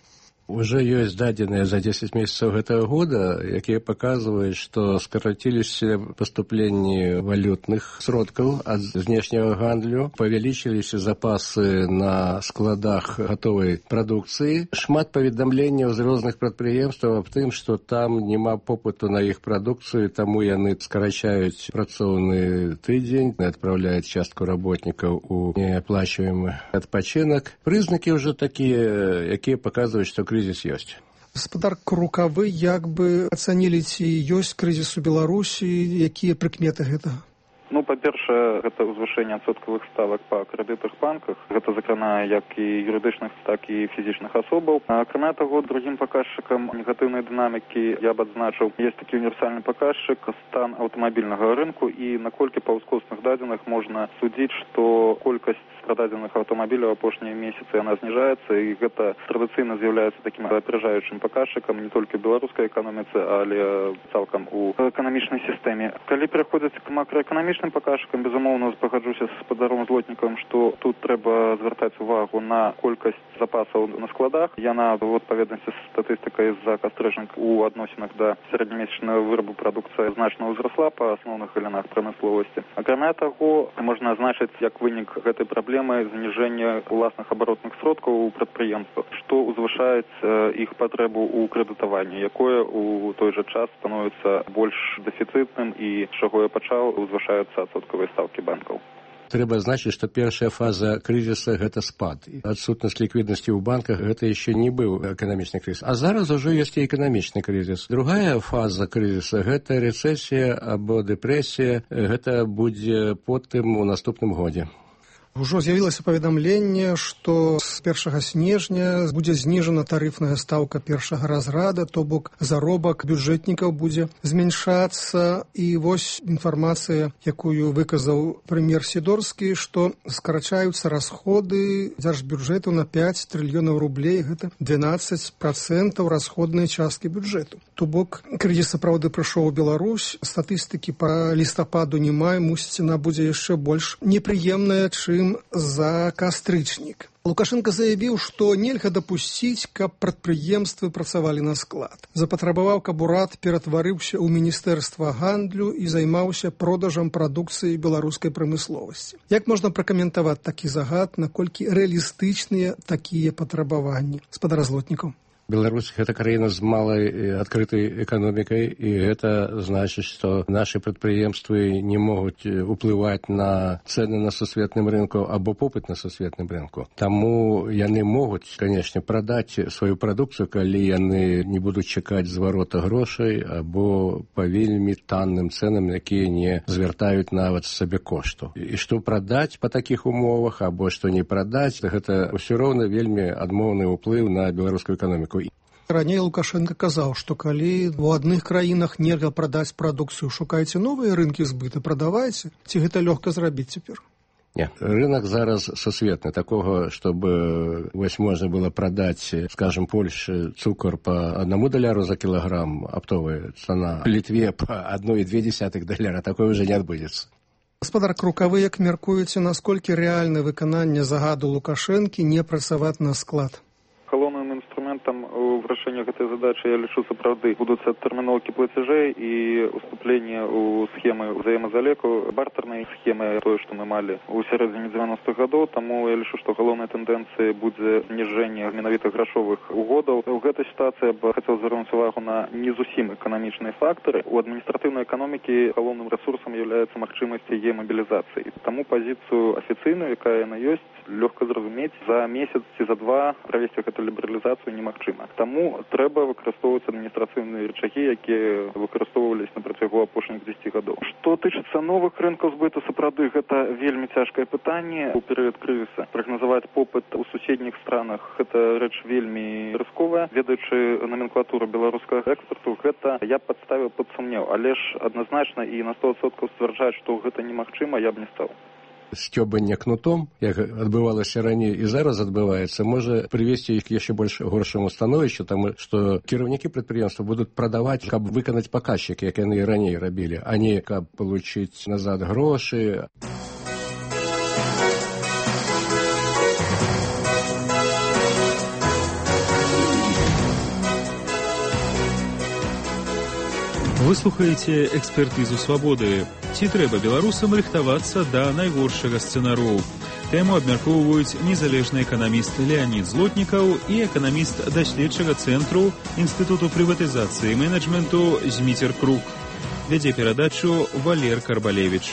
Уже ёсць дадзеныя за дзесяць месяцаў гэтага года, якія паказваюць, што скараціліся паступленні валютных сродкаў ад знешняга гандлю, павялічыліся запасы на складах гатовай прадукцыі. Шмат паведамленняў з розных прадпрыемстваў аб тым, што там няма попыту на іх прадукцыю, таму яны скарачаюць працоўны тыдзень, адпраўляюць частку работнікаў у неаплачваемы адпачынак. Прызнакі ўжо такія, якія паказваюць, што крызіс ёсць. Гаспадар Крукавы, як бы ацанілі, ці ёсць крызіс у Беларусі, якія прыкметы гэтага? Ну, па-першае, гэта ўзвышэнне адсоткавых ставак па крэдытах банках. Гэта закранае як і юрыдычных, так і фізічных асобаў. Акрамя таго, другім паказчыкам негатыўнай дынамікі я б адзначыў, ёсць такі універсальны паказчык стан аўтамабільнага рынку, і наколькі па ўскосных дадзеных можна судзіць, што колькасць прададзеных аўтамабіляў апошнія месяцы яна зніжаецца, і гэта традыцыйна з'яўляецца такім аперажаючым паказчыкам не толькі ў беларускай эканоміцы, але цалкам у эканамічнай сістэме. Калі пераходзіць к макраэканамічным паказчыкам, безумоўна, пагаджуся з спадаром злотнікам, што тут трэба звяртаць увагу на колькасць запасаў на складах. Яна у адпаведнасці з статыстыкай з-за кастрыжнік у адносінах да сярэднямесячнага вырабу прадукцыя значна ўзрасла па асноўных галінах прамысловасці. Акрамя таго, можна азначыць як вынік гэтай праблемы зніжэння уласных абаротных сродкаў у прадпрыемствах, што ўзвышае іх патрэбу ў крэдытаванні, якое ў той жа час становіцца больш дэфіцытным і, з чаго я пачаў, узвышаюцца адсоткавыя стаўкі банкаў. Трэба значыць, што першая фаза крызіса – гэта спад. Адсутнасць ліквіднасці ў банках – гэта яшчэ не быў эканамічны крызіс. А зараз ужо ёсць і эканамічны крызіс. Другая фаза крызіса – гэта рэцэсія або дэпрэсія. Гэта будзе потым у наступным годзе. Ужо з'явілася паведамленне, што з першага снежня будзе зніжана тарыфная стаўка першага разрада, то бок заробак бюджэтнікаў будзе змяншацца. І вось інфармацыя, якую выказаў прэм'ер Сідорскі, што скарачаюцца расходы дзяржбюджэту на пяць трыльёнаў рублей, гэта дванаццаць працэнтаў расходнай часткі бюджэту. То бок крызіс сапраўды прыйшоў у Беларусь, статыстыкі па лістападу не мае, мусіць, яна будзе яшчэ больш непрыемная, чым за кастрычнік. Лукашенко заявіў, што нельга дапусціць, каб прадпрыемствы працавалі на склад. Запатрабаваў, каб урад ператварыўся ў міністэрства гандлю і займаўся продажам прадукцыі беларускай прамысловасці. Як можна пракаментаваць такі загад, наколькі рэалістычныя такія патрабаванні? Спадар Злотнікаў. Беларусь – гэта краіна з малай адкрытай эканомікай, і гэта значыць, што нашы прадпрыемствы не могуць уплываць на цэны на сусветным рынку або попыт на сусветным рынку. Таму яны могуць, канешне, прадаць сваю прадукцыю, калі яны не будуць чакаць зварота грошай або па вельмі танным цэнам, якія не звяртаюць нават сабе кошту. І што прадаць па такіх умовах або што не прадаць, гэта ўсё роўна вельмі адмоўны ўплыў на беларускую эканоміку. Раней Лукашенко казаў, што калі ў адных краінах нельга прадаць прадукцыю, шукайце новыя рынкі збыта, прадавайце. Ці гэта лёгка зрабіць цяпер? Не, рынок зараз сусветны. Такого, чтобы вось можна было прадаць, скажем, Польше цукар по одному даляру за кілаграм, аптовая цана, Літве по одной и две десятых даляра, такое уже не адбудзецца. Гаспадар Крукавы, як мяркуеце, наколькі рэальна выкананне загаду Лукашэнкі не працаваць на склад? Галоўным інструментам у вырашэнні гэтай задачы, я лічу, сапраўды будуць адтэрміноўкі плацяжэй і уступленне ў схемы ўзаемазалеку, бартэрнай схемы, тое, што мы малі ў сярэдзіне дзевяностых гадоў, таму я лічу, што галоўнай тэндэнцыяй будзе зніжэнне менавіта грашовых угодаў. У гэтай сітуацыі я б хацеў звярнуць увагу на не зусім эканамічныя фактары. У адміністратыўнай эканомікі галоўным рэсурсам з'яўляецца магчымасць яе мабілізацыі. Таму пазіцыю афіцыйную, якая яна ёсць, лёгка зразумець, за месяц ці за два правесці гэту лібералізацыю немагчыма. Таму трэба выкарыстоўваць адміністрацыйныя рычагі, якія выкарыстоўваліся на працягу апошніх дзесяці гадоў. Што тычыцца новых рынкаў збыту, сапраўды гэта вельмі цяжкае пытанне. У перыяд крызіса прагназаваць попыт у суседніх странах гэта рэч вельмі рысковая. Ведаючы номенклатуру беларускага экспарту, гэта я падставіў пад сумнеў, але ж адназначна і на сто адсоткаў сцвярджаць, што гэта немагчыма, я б не стаў. Сцёбанне кнутом, як адбывалася раней і зараз адбываецца, можа прывесці іх к яшчэ больш горшаму становішчу, таму што кіраўнікі прадпрыемства будуць прадаваць, каб выканаць паказчык, як яны і раней рабілі, а не каб получыць назад грошы. Вы слухаеце экспертызу свабоды. Ці трэба беларусам рыхтавацца да найгоршага сцэнару? Тэму абмяркоўваюць незалежны эканаміст Леонид Злотнікаў і эканаміст даследчага цэнтру Інстытуту прыватызацыі і менеджменту Зміцер Крук. Вядзе перадачу Валер Карбалевіч.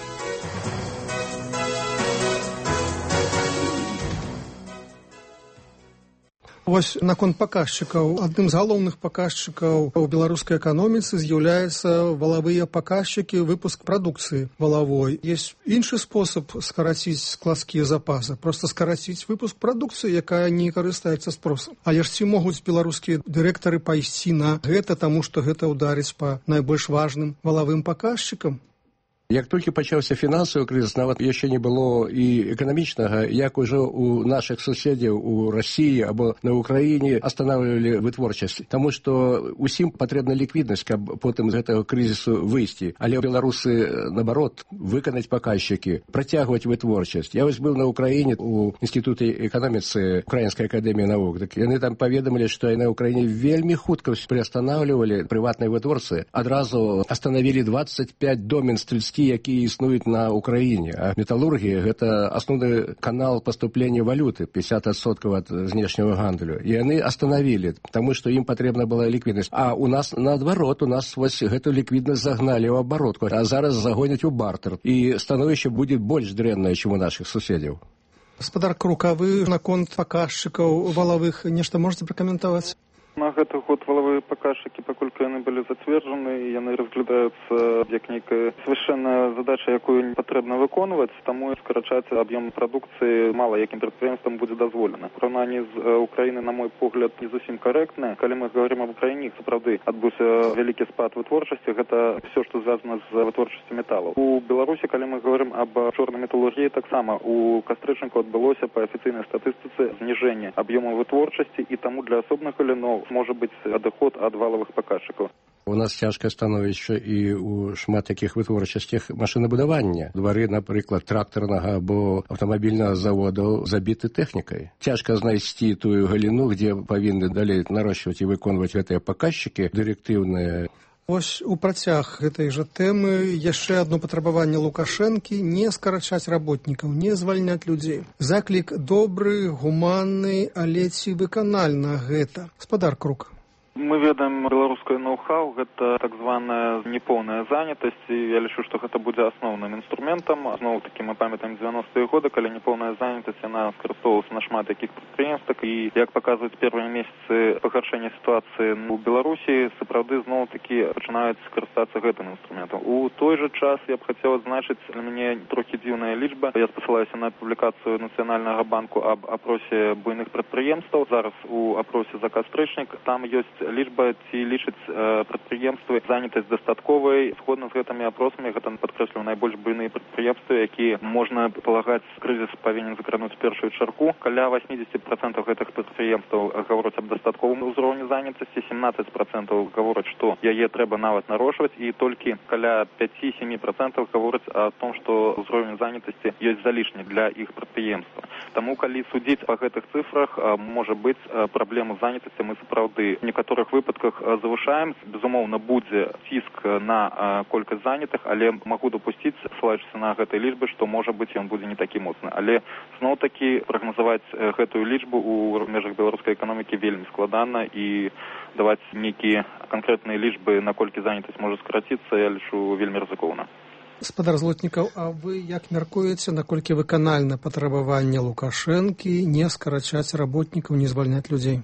Вось наконт паказчыкаў. Адным з галоўных паказчыкаў у беларускай эканоміцы з'яўляюцца валавыя паказчыкі, выпуск прадукцыі валавой. Есть іншы спосаб скараціць складскія запасы, проста скараціць выпуск прадукцыі, якая не карыстаецца спросам. Але ж ці могуць беларускія дырэктары пайсці на гэта, таму што гэта ўдарыць па найбольш важным валавым паказчыкам? Як толькі пачаўся фінансавы крызіс, нават яшчэ не было і эканамічнага, як ужо у нашых суседзяў у Расіі або на Украіне астанавлівалі вытворчасць. Таму што усім патрэбна ліквіднасць, каб потым з гэтага крызісу выйсці. Але беларусы, наоборот, выканаць паказчыкі, працягваць вытворчасць. Я вось быў на Украіне у Інстытуце эканоміцы Украінскай акадэміі навук. Так яны там паведамілі, што і на Украіне вельмі хутка прыастанавлівалі прыватныя вытворцы. Адразу астанавілі двадцать пять доменств, якія існуюць на Украіне. А металургія – гэта асноўны канал паступлення валюты, пятьдесят адсоткаў ад знешняга гандлю. І яны астанавілі, таму што ім патрэбна была ліквіднасць. А у нас наадварот, у нас вось гэту ліквіднасць загналі ў абаротку, а зараз загоняць у бартер. І становішча будзе больш дрэннае, чым у нашых суседзяў. Гаспадар Крук, а вы наконт паказчыкаў валавых нешта можете пракаментаваць? На гэты год валавыя паказчыкі, паколькі яны былі зацверджаны, яны разглядаюцца як нейкая свяшчэнная задача, якую патрэбна выконваць, таму скарачаць аб'ём прадукцыі мала якім прадпрыемствам будзе дазволена. Параўнанне з Украінай, на мой погляд, не зусім карэктнае. Калі мы говорим об Украіне, сапраўды адбыўся вялікі спад вытворчасці, гэта все, што звязана з вытворчасцю металаў. У Беларусі, калі мы говорим об чорнай металургіі, таксама у кастрычніку адбылося па афіцыйнай статыстыцы зніжэнне аб'ёму вытворчасці, і таму для асобных галіноў можа быць адыход ад валавых паказчыкаў. У нас цяжкае становішча і у шмат якіх вытворчасцях машынабудавання. Двары, напрыклад, трактарнага або аўтамабільнага заводу забіты тэхнікай. Цяжка знайсці тую галіну, дзе павінны далей нарошчваць і выконваць гэтыя паказчыкі дырэктыўныя. Вось у працяг гэтай жа тэмы яшчэ адно патрабаванне Лукашэнкі не скарачаць работнікаў, не звальняць людзей. Заклік добры, гуманны, але ці выканальна гэта? Гаспадар Крук. Мы ведаем беларускае ноу-хау, гэта так званая непоўная занятасць, і я лічу, што гэта будзе асноўным інструментам. Зноў-такі мы памятаем дзевяностыя годы, калі непоўная занятасць, яна скарыстоўвалася на шмат якіх прадпрыемствах, і, як паказваюць першыя месяцы пагаршэння сітуацыі у Беларусі, сапраўды зноў-такі пачынаюць скарыстацца гэтым інструментам. У той жа час я б хацеў адзначыць, для мяне трохі дзіўная лічба. Я спасылаюся на публікацыю Нацыянальнага банку аб апросе буйных прадпрыемстваў. Зараз у апросе за кастрычнік там ёсць лічба, ці лічаць э, прадпрыемствы занятасць дастатковай. Згодна з гэтымі апросамі, гэта падкрэсліваю найбольш буйныя прадпрыемствы, якія можна палагаць, крызіс павінен закрануць першую чарку. Каля восемьдесят процентов гэтых прадпрыемстваў гавораць аб дастатковым узроўні занятасці, семнадцать процентов гавораць, што яе трэба нават нарошваць, і толькі каля пять-семь процентов гавораць о том, што ўзровень занятасці ёсць залішні для іх прадпрыемства. Таму, калі судзіць па гэтых цифрах, можа быць, праблему занятасці мы сапраўды некаторых некаторых выпадках завышаем. Безумоўна, будзе ціск на колькасць занятых, але магу дапусціць, ссылаючыся на гэтай лічбы, што, можа быць, ён будзе не такі моцны. Але зноў-такі прагназаваць гэтую лічбу ў межах беларускай эканомікі вельмі складана, і даваць нейкія канкрэтныя лічбы, наколькі занятасць можа скараціцца, я лічу вельмі рызыкоўна. Гаспадар Злотнікаў, а вы як мяркуеце, наколькі выканальна патрабаванне Лукашэнкі не скарачаць работнікаў, не звальняць людзей?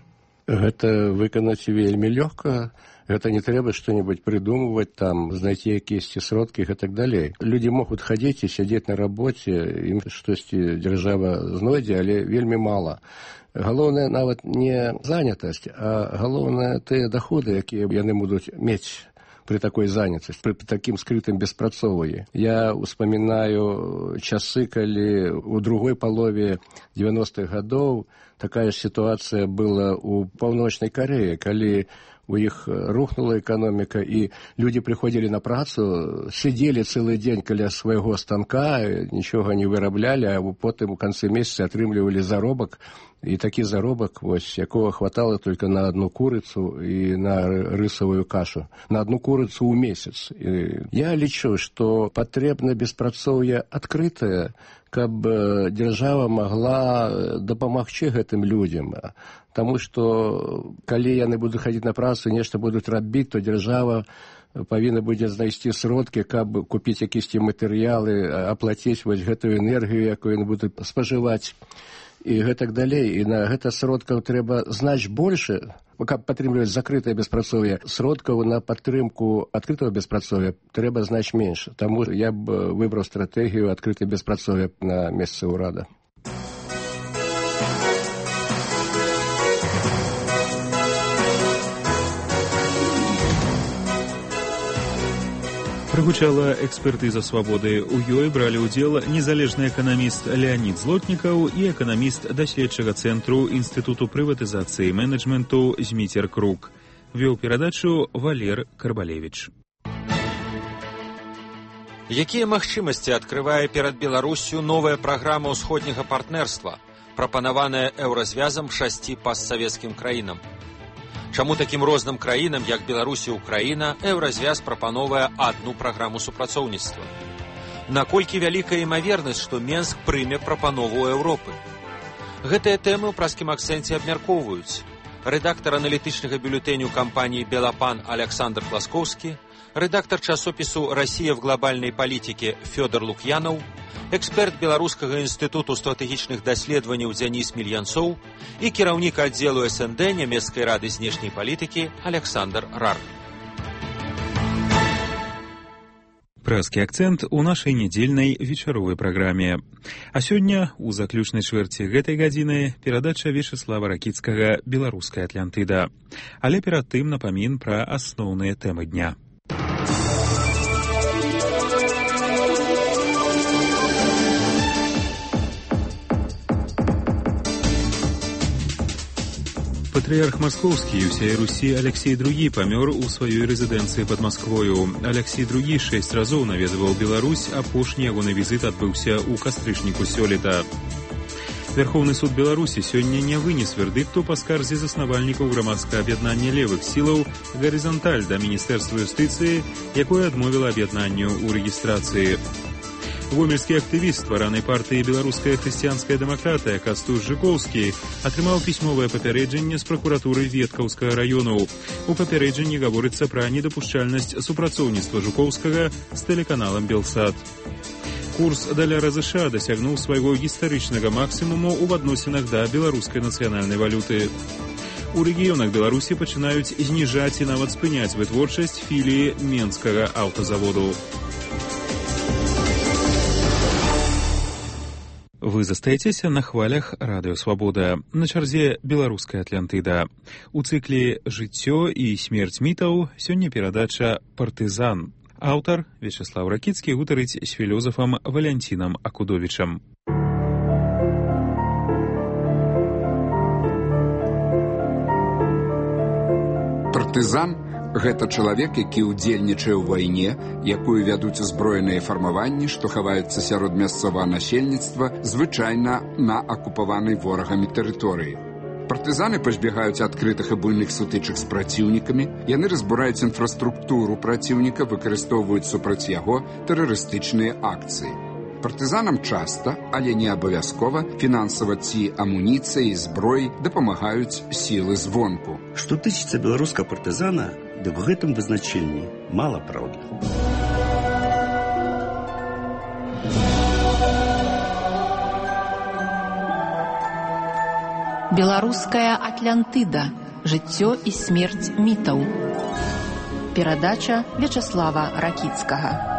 Гэта выканаць вельмі лёгка. Гэта не трэба што-небудзь прыдумваць, там, знайсці якіясьці сродкі і гэтак далей. Людзі могуць хадзіць і сядзець на рабоце, ім штосьці дзяржава знойдзе, але вельмі мала. Галоўнае нават не занятасць, а галоўнае тыя даходы, якія яны будуць мець при такой занятости, при таким скрытым беспрацоўі. Я успамінаю часы, калі у другой палове девяностых гадоў такая ситуация была у Паўночнай Карэі, калі у іх рухнула эканоміка, і людзі прыходзілі на працу, сидзелі цэлы дзень каля свайго станка, нічога не выраблялі, а потым у канцы месяца атрымлівалі заробак И такі заробак, вось, якого хватало только на одну курицу и на рисовую кашу. На одну курицу ў месяц. И я лічу, что потребна беспрацоўе адкрытае, каб дзяржава могла дапамагчы гэтым людям. Таму што калі яны будуць хадзіць на працу, нешта будуць рабіць, то дзяржава павінна будзе знайсці сродкі, каб купіць якісь матэрыялы, аплаціць вось гэтую энергію, якую яны будуць спажываць. І гэтак далей. І на гэта сродкаў трэба знаць больше, каб падтрымліваць закрытае беспрацоўе. Сродкаў на падтрымку адкрытага беспрацоўя трэба знаць менш. Таму я б выбраў стратэгію адкрытае беспрацоўя на месцы ўрада. Прагучала экспертыза свабоды. У ёй бралі ўдзел незалежны эканаміст Леонид Злотнікаў і эканаміст даследчага цэнтру Інстытуту прыватызацыі і менеджменту Зміцер Крук. Вёў перадачу Валер Карбалевіч. Якія магчымасці адкрывае перад Беларусю новая праграма ўсходняга партнерства, прапанаваная еўразвязам шасці пастсавецкім краінам? Чаму такім розным краінам, як Беларусь і Украіна, еўразвяз прапановвае адну праграму супрацоўніцтва? Наколькі вялікая імавернасць, што Менск прыме прапанову Еўропы? Гэтыя тэмы ў праскім акцэнце абмяркоўваюць рэдактар аналітычнага бюлетэню кампаніі «Белапан» Александр Класкоўскі, рэдактар часопісу «Россия в глобальной политике» Фёдор Лукьянов, эксперт Беларускага інстытуту стратэгічных даследаванняў Дзяніс Мільянцоў і кіраўнік аддзелу эс эн дэ Нямецкай рады знешняй палітыкі Александр Рар. Прэскі акцэнт у нашай нядзельнай вечаровай праграме. А сёння, у заключнай чвэрці гэтай гадзіны, перадача Вячеслава Ракіцкага «Беларуская Атлантыда». Але перад тым напамін пра асноўныя тэмы дня. Патрыарх Маскоўскі і ўсяй Русі Алексей другі памёр у сваёй рэзідэнцыі пад Масквою. Алексей другі шэсць разоў наведваў Беларусь, апошні ягоны візіт адбыўся ў кастрычніку сёлета. Верховны суд Беларусі сёння не вынес вердыкту па скарзе заснавальнікаў грамадскага аб'яднання левых сілаў «Гарызанталь» да Міністэрства юстыцыі, якое адмовіла аб'яднанню ў рэгістрацыі. Гомельскі актывіст стваранай партыі «Беларуская хрысціянская дэмакратыя» Кастуш Жыкоўскі атрымаў пісьмовае папярэджанне з пракуратуры Веткаўскага раёну. У папярэджанні гаворыцца пра недапушчальнасць супрацоўніцтва Жукоўскага з тэлеканалам «Белсат». Курс даляра ЗША дасягнуў свайго гістарычнага максімуму ў адносінах да беларускай нацыянальнай валюты. У рэгіёнах Беларусі пачынаюць зніжаць і нават спыняць вытворчасць філіі Менскага аўтазаводу. Вы застаецеся на хвалях Радыё Свабода. На чарзе «Беларуская Атлантыда». У цыкле «Жыццё і смерць мітаў» сёння перадача «Партызан». Аўтар Вячеслав Ракіцкі гутарыць з філёзафам Валянцінам Акудовічам. Партызан – гэта чалавек, які ўдзельнічае ў вайне, якую вядуць узброеныя фармаванні, што хаваюцца сярод мясцовага насельніцтва, звычайна на акупаванай ворагамі тэрыторыі. Партызаны пазбягаюць адкрытых і буйных сутычак з праціўнікамі, яны разбураюць інфраструктуру праціўніка, выкарыстоўваюць супраць яго тэрарыстычныя акцыі. Партызанам часта, але не абавязкова, фінансава ці амуніцыяй, зброй дапамагаюць сілы звонку. Што тычыцца беларускага партызана, дык у гэтым вызначэнні мала праўды. Беларуская Атлантыда. Жыццё і смерць мітаў. Перадача Вячеслава Ракіцкага.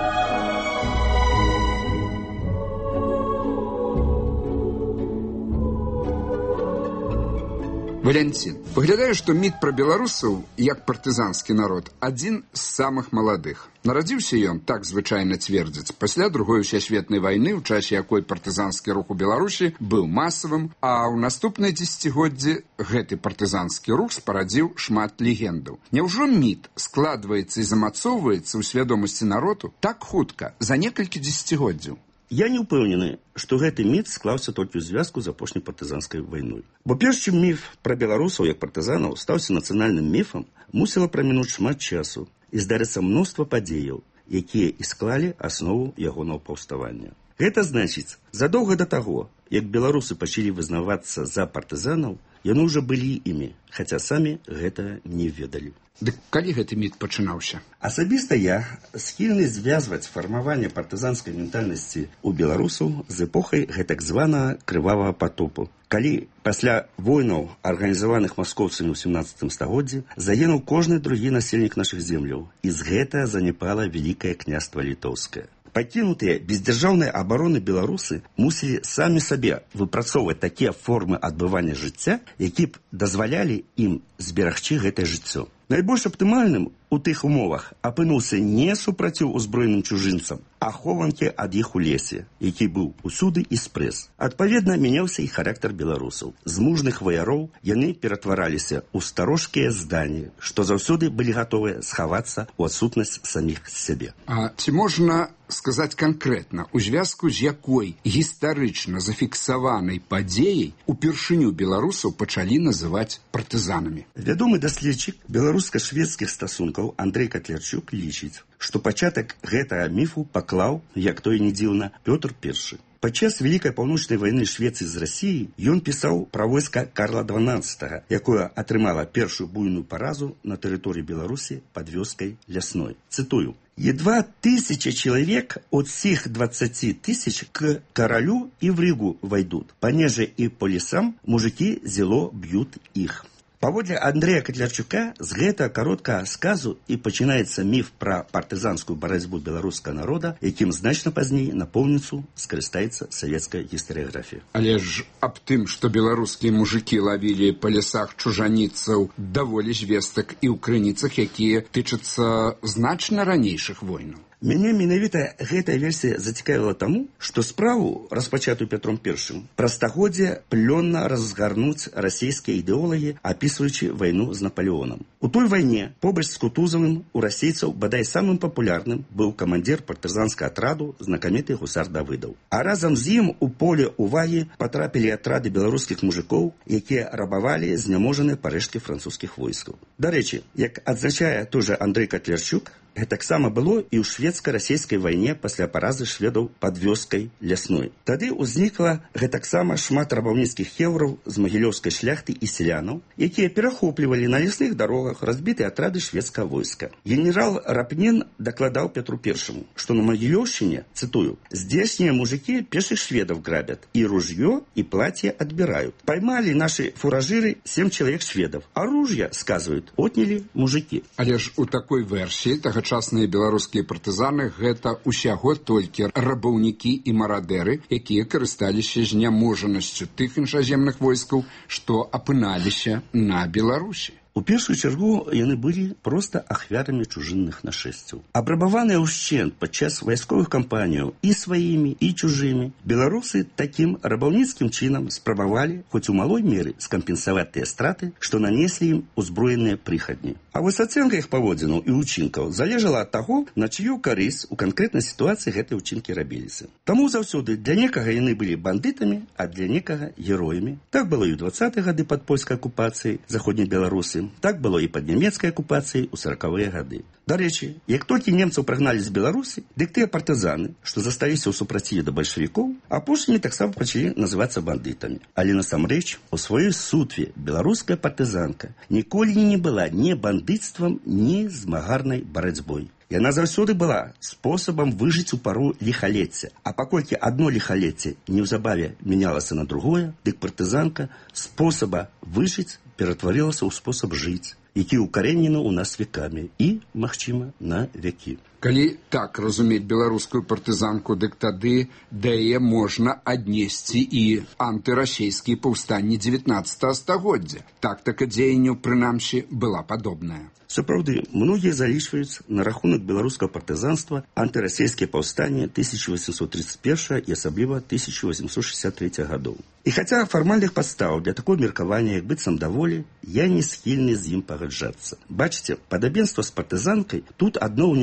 Валянцін, выглядае, што міт пра беларусаў, як партызанскі народ, адзін з самых маладых. Нарадзіўся ён, так звычайна цвердзяць, пасля другой сусветнай вайны, у часе якой партызанскі рух у Беларусі быў масавым, а ў наступныя дзесяцігоддзі гэты партызанскі рух спарадзіў шмат легендаў. Няўжо міт складваецца і замацоўваецца ў свядомасці народу так хутка, за некалькі дзесяцігоддзяў? Я не ўпэўнены, што гэты міф склаўся толькі ў звязку з апошняй партызанскай вайной. Бо перш чым міф пра беларусаў як партызанаў стаўся нацыянальным міфам, мусіла прамінуць шмат часу і здарыцца мноства падзеяў, якія і склалі аснову ягонага паўставання. Гэта значыць, задоўга да таго, як беларусы пачалі вызнавацца за партызанаў, яны ўжо былі імі, хаця самі гэта не ведалі. Дык калі гэты міф пачынаўся? Асабіста я схільны звязваць фармаванне партызанскай ментальнасці ў беларусаў з эпохай гэтак званага крывавага патопу, калі пасля войнаў, арганізаваных маскоўцамі ў сямнаццатым стагоддзі, загінуў кожны другі насельнік нашых земляў, і з гэтага занепала Вялікае княства Літоўскае. Пакінутыя бездзяржаўнай абароны беларусы мусілі самі сабе выпрацоўваць такія формы адбывання жыцця, якія б дазвалялі ім зберагчы гэтае жыццё. Найбольш аптымальным у тых умовах апынуўся не супраціў узброеным чужынцам, а хованкі ад іх у лесе, які быў усюды і спрэс. Адпаведна, мяняўся і характар беларусаў. З мужных ваяроў яны ператвараліся ў старожкія здані, што заўсёды былі гатовыя схавацца ў адсутнасць саміх сябе. А ці можна сказаць канкрэтна, у звязку з якой гістарычна зафіксаванай падзеяй упершыню беларусаў пачалі называць партызанамі? Вядомы даследчык беларуска-шведскіх стасункаў Андрэй Катлярчук лічыць, што пачатак гэтага міфу паклаў, як то і не дзіўна, Пётр Першы. Падчас Вялікай паўночнай вайны Швецыі з Расіяй ён пісаў пра войска Карла дванаццатага, якое атрымала першую буйную паразу на тэрыторыі Беларусі пад вёскай Лясной. Цитую: «Едва тысяча человек от всех двадцати тысяч к королю и в Ригу войдут. Понеже и по лесам мужики зело бьют их». Паводле Андрэя Катлярчука з гэтага кароткага сказу і пачынаецца міф пра партызанскую барацьбу беларускага народа, якім значна пазней напоўніцу скарыстаецца савецкая гістарыяграфія. Але ж аб тым, што беларускія мужыкі лавілі па лясах чужаніцаў, даволі звестак і ў крыніцах, якія тычацца значна ранейшых войнаў. Мяне менавіта гэтая версія зацікавіла таму, што справу, распачатую Пятром Першым, праз стагоддзе плённа разгарнуць расійскія ідэолагі, апісваючы вайну з Наполеонам. У той вайне, побач з Кутузавым, у расейцаў бадай самым папулярным быў камандзір партызанскага атраду, знакаміты гусар Давыдаў. А разам з ім у поле увагі патрапілі атрады беларускіх мужикоў, якія рабавалі зняможаныя парэшткі французскіх войскаў. Дарэчы, як адзначае той жа Андрэй Катлярчук, гэтаксама было і ў шведска-расійскай вайне пасля паразы шведаў пад вёскай Лясной. Тады ўзнікла гэтаксама шмат рабаўніцкіх хеўраў з магілёўскай шляхты і селянаў, якія перахоплівалі на лясных дарогах разбітыя атрады шведскага войска. Генерал Рапнен дакладаў Петру Першаму, што на Магілёўшчыне, цитую, «здешние мужики пеших шведов грабят, и ружье, и платье отбирают. Поймали наши фуражиры семь человек шведов, а ружья, сказывают, отняли мужики». Але ж у такой версіі тагачасныя беларускія партызаны гэта усяго толькі рабаўнікі і марадэры, якія карысталіся зняможанасцю тых іншаземных войскаў, што апыналіся на Беларусі. У першую чаргу яны былі проста ахвярамі чужынных нашэсцяў. Абрабаваныя ўшчэнт падчас вайсковых кампаніяў і сваімі, і чужымі, беларусы такім рабаўніцкім чынам спрабавалі, хоць у малой меры, скампенсаваць тыя страты, што нанеслі ім узброеныя прыхадні. А вось ацэнка іх паводзінаў і ўчынкаў залежала ад таго, на чыю карысць у канкрэтнай сітуацыі гэтыя ўчынкі рабіліся. Таму заўсёды для некага яны былі бандытамі, а для некага героямі. Так было і ў дваццатыя гады пад польскай акупацыяй заходняй Беларусі. Так было і пад нямецкай акупацыяй у саракавыя гады. Дарэчы, як толькі немцаў прагналі з Беларусі, дык тыя партызаны, што засталіся ў супраціве да бальшавікоў, апошнімі таксама пачалі называцца бандытамі. Але насамрэч, у сваёй сутве беларуская партызанка ніколі не была ні бандыцтвам, ні змагарнай барацьбой. Яна заўсёды была спосабам выжыць у пару ліхалецця. А паколькі адно ліхалецце неўзабаве мянялася на другое, дык партызанка спосаба выжыць ператварылася ў спосаб жыць, які ўкарэнены ў нас векамі і, магчыма, на вякі. Калі так разумець беларускую партызанку, дык тады да яе можна аднесці і антырасійскія паўстанні дзевятнаццатага стагоддзя. Тактыка дзеянняў, прынамсі, была падобная. Сапраўды, многія залічваюць на рахунак беларускага партызанства антырасійскія паўстанні тысяча восемьсот тридцать первого і асабліва тысяча восемьсот шестьдесят третьего гадоў. І хаця фармальных падстаў для такого меркавання, як быццам даволі, я не схільны з ім пагаджацца. Бачыце, падабенства з партызанкай тут адно ў некаторых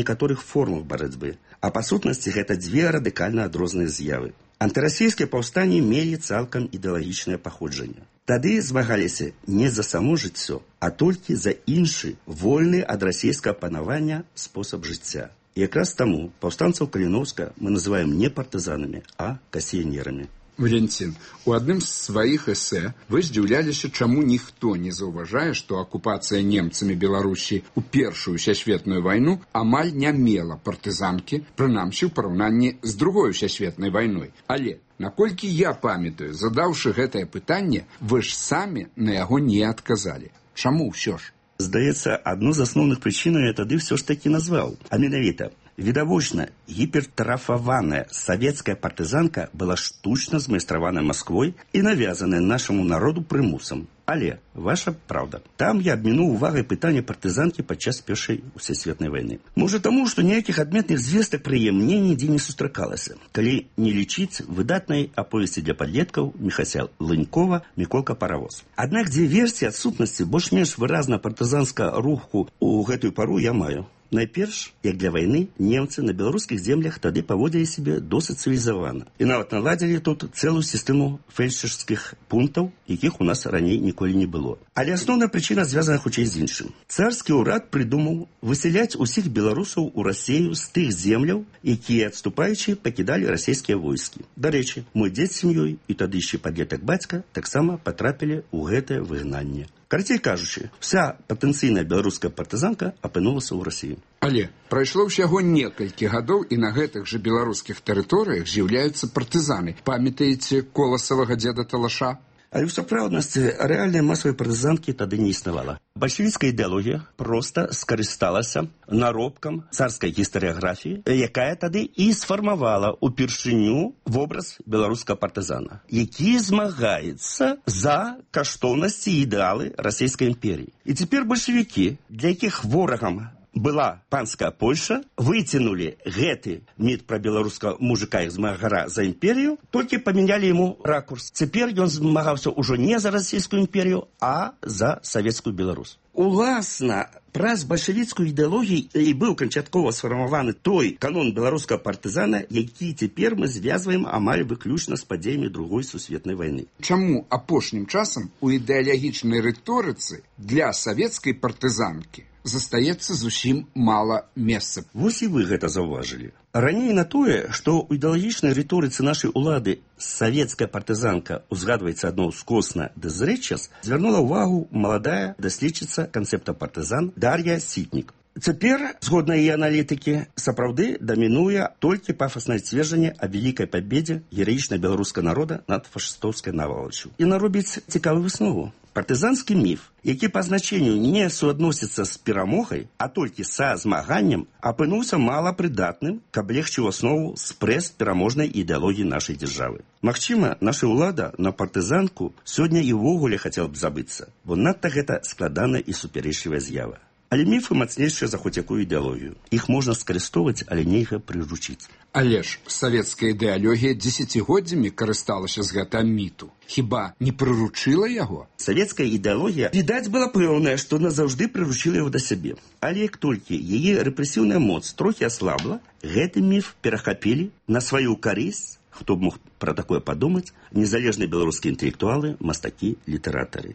формах барацьбы. А па сутнасці гэта дзве радыкальна адрозныя з'явы. Антырасійскія паўстанні мелі цалкам ідэалагічнае паходжанне. Тады змагаліся не за само жыццё, а толькі за іншы, вольны ад расійскага панавання спосаб жыцця. І якраз таму паўстанцаў Каліноўска мы называем не партызанамі, а касіянерамі. Валентин, у адным з сваіх эсэ вы здзіўляліся, чаму ніхто не заўважае, што акупацыя немцамі Беларусі ў Першую сусветную вайну амаль не мела партызанкі, прынамсі ў параўнанні з Другой сусветнай вайной. Але, наколькі я памятаю, задаўшы гэтае пытанне, вы ж самі на яго не адказалі. Чаму ўсё ж? Здаецца, адну з асноўных прычынаў я тады ўсё ж такі назваў. А менавіта, відавочна, гіпертрафаваная савецкая партызанка была штучна змайстраваная Масквой і навязаная нашаму народу прымусам. Але, ваша праўда, там я абмінуў увагай пытання партызанкі падчас Першай сусветнай вайны. Можа таму, што ніякіх адметных звестак пра яе мне нідзе не сустракалася, калі не лічыць выдатнай аповесці для падлеткаў Міхася Лынькова «Міколка паравоз». Аднак дзве версіі адсутнасці больш-менш выразна партызанскага руху ў гэтую пару я маю. Найперш, як для вайны, немцы на беларускіх землях тады паводзілі сябе досыць цывілізавана. І нават наладзілі тут цэлую сістэму фельдшерскіх пунктаў, якіх у нас раней ніколі не было. Але асноўная прычына звязана хутчэй з іншым. Царскі ўрад прыдумаў высяляць усіх беларусаў у Расею з тых земляў, якія, адступаючы, пакідалі расійскія войскі. Дарэчы, мой дзед з сям'ёй і тады яшчэ падлетак бацька таксама патрапілі ў гэтае выгнанне. Карацей кажучы, вся патэнцыйная беларуская партызанка апынулася ў Расіі. Але прайшло ўсяго некалькі гадоў, і на гэтых жа беларускіх тэрыторыях з'яўляюцца партызаны. Памятаеце коласавага дзеда Талаша? Але ў сапраўднасці рэальнай масавай партызанкі тады не існавала. Бальшавіцкая ідэалогія проста скарысталася наробкам царскай гістарыяграфіі, якая тады і сфармавала ўпершыню вобраз беларускага партызана, які змагаецца за каштоўнасці і ідэалы расійскай імперіі. І цяпер бальшавікі, для якіх ворагам была панская Польша, выцянулі гэты міт пра беларускага мужика і змагара за імперію, толькі памянялі яму ракурс. Цяпер ён змагаўся ўжо не за расійскую імперію, а за савецкую Беларусь. Уласна, праз бальшавіцкую ідэалогію і быў канчаткова сфармаваны той канон беларускага партызана, які цяпер мы звязваем амаль выключна з падзеямі Другой сусветнай вайны. Чаму апошнім часам у ідэалагічнай рыторыцы для савецкай партызанкі застаецца зусім мала месца? Вось і вы гэта заўважылі. Раней на тое, што ў ідэалагічнай рыторыцы нашай улады савецкая партызанка узгадваецца адно ўскосна ды зрэдчас, звярнула ўвагу маладая даследчыца канцэпта партызан Дар'я Сітнік. Цяпер, згодна яе аналітыкі, сапраўды дамінуе толькі пафаснае сцверджанне аб вялікай пабедзе гераічна беларускага народа над фашыстоўскай навалаччу. І наробіць цікавую выснову. Партызанскі міф, які па значенню не суадносіцца з перамогай, а толькі са змаганнем, апынуўся малапрыдатным, каб легчы ў аснову спрэс пераможнай ідэалогіі нашай дзяржавы. Магчыма, наша ўлада на партызанку сёння і ўвогуле хацела б забыцца, бо надта гэта складаная і суперечлівая з'ява. Але міфы мацнейшыя за хоць якую ідэалогію. Іх можна скарыстоваць, але нельга прыручыць. Але ж савецкая ідэалогія дзесяцігоддзямі карысталася з гэтага міту. Хіба не прыручыла яго? Савецкая ідэалогія, відаць, была пэўная, што назаўжды прыручыла яго да сябе. Але як толькі яе рэпрэсіўная моц трохі аслабла, гэты міф перахапілі на сваю карысць, хто б мог пра такое падумаць, незалежныя беларускія інтэлектуалы, мастакі, літаратары.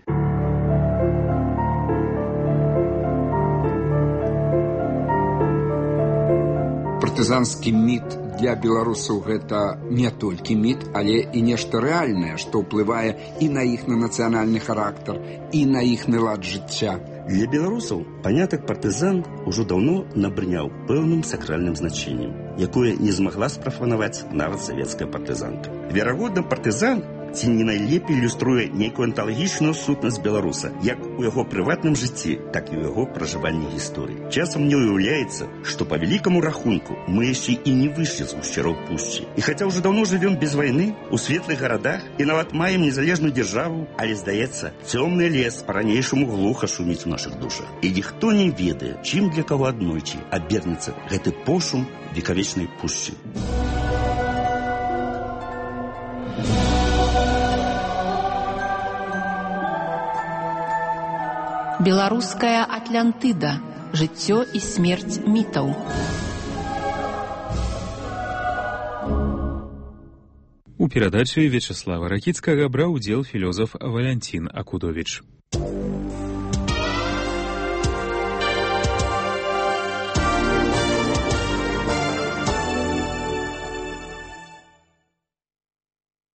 Партызанскі міт для беларусаў гэта не толькі міт, але і нешта рэальнае, што ўплывае і на іхны нацыянальны характар, і на іхны лад жыцця. Для беларусаў панятак партызан ужо даўно набрыняў пэўным сакральным значэннем, якое не змагла спрафанаваць нават савецкая партызанка. Верагодна, партызан ці не найлепей ілюструе нейкую анталагічную сутнасць беларуса, як у яго прыватным жыцці, так і ў яго пражыванні гісторыі. Часам мне ўяўляецца, што па вялікаму рахунку мы яшчэ і не выйшлі з гушчароў пушчы. І хаця ўжо даўно жывём без вайны, у светлых гарадах і нават маем незалежную дзяржаву, але, здаецца, цёмны лес па-ранейшаму глуха шуміць у нашых душах. І ніхто не ведае, чым для каго аднойчы абернецца гэты пошум векавечнай пушчы. Беларуская Атлантыда. Жыццё і смерць мітаў. У перадачы Вячаслава Ракіцкага браў удзел філёзаф Валянцін Акудовіч.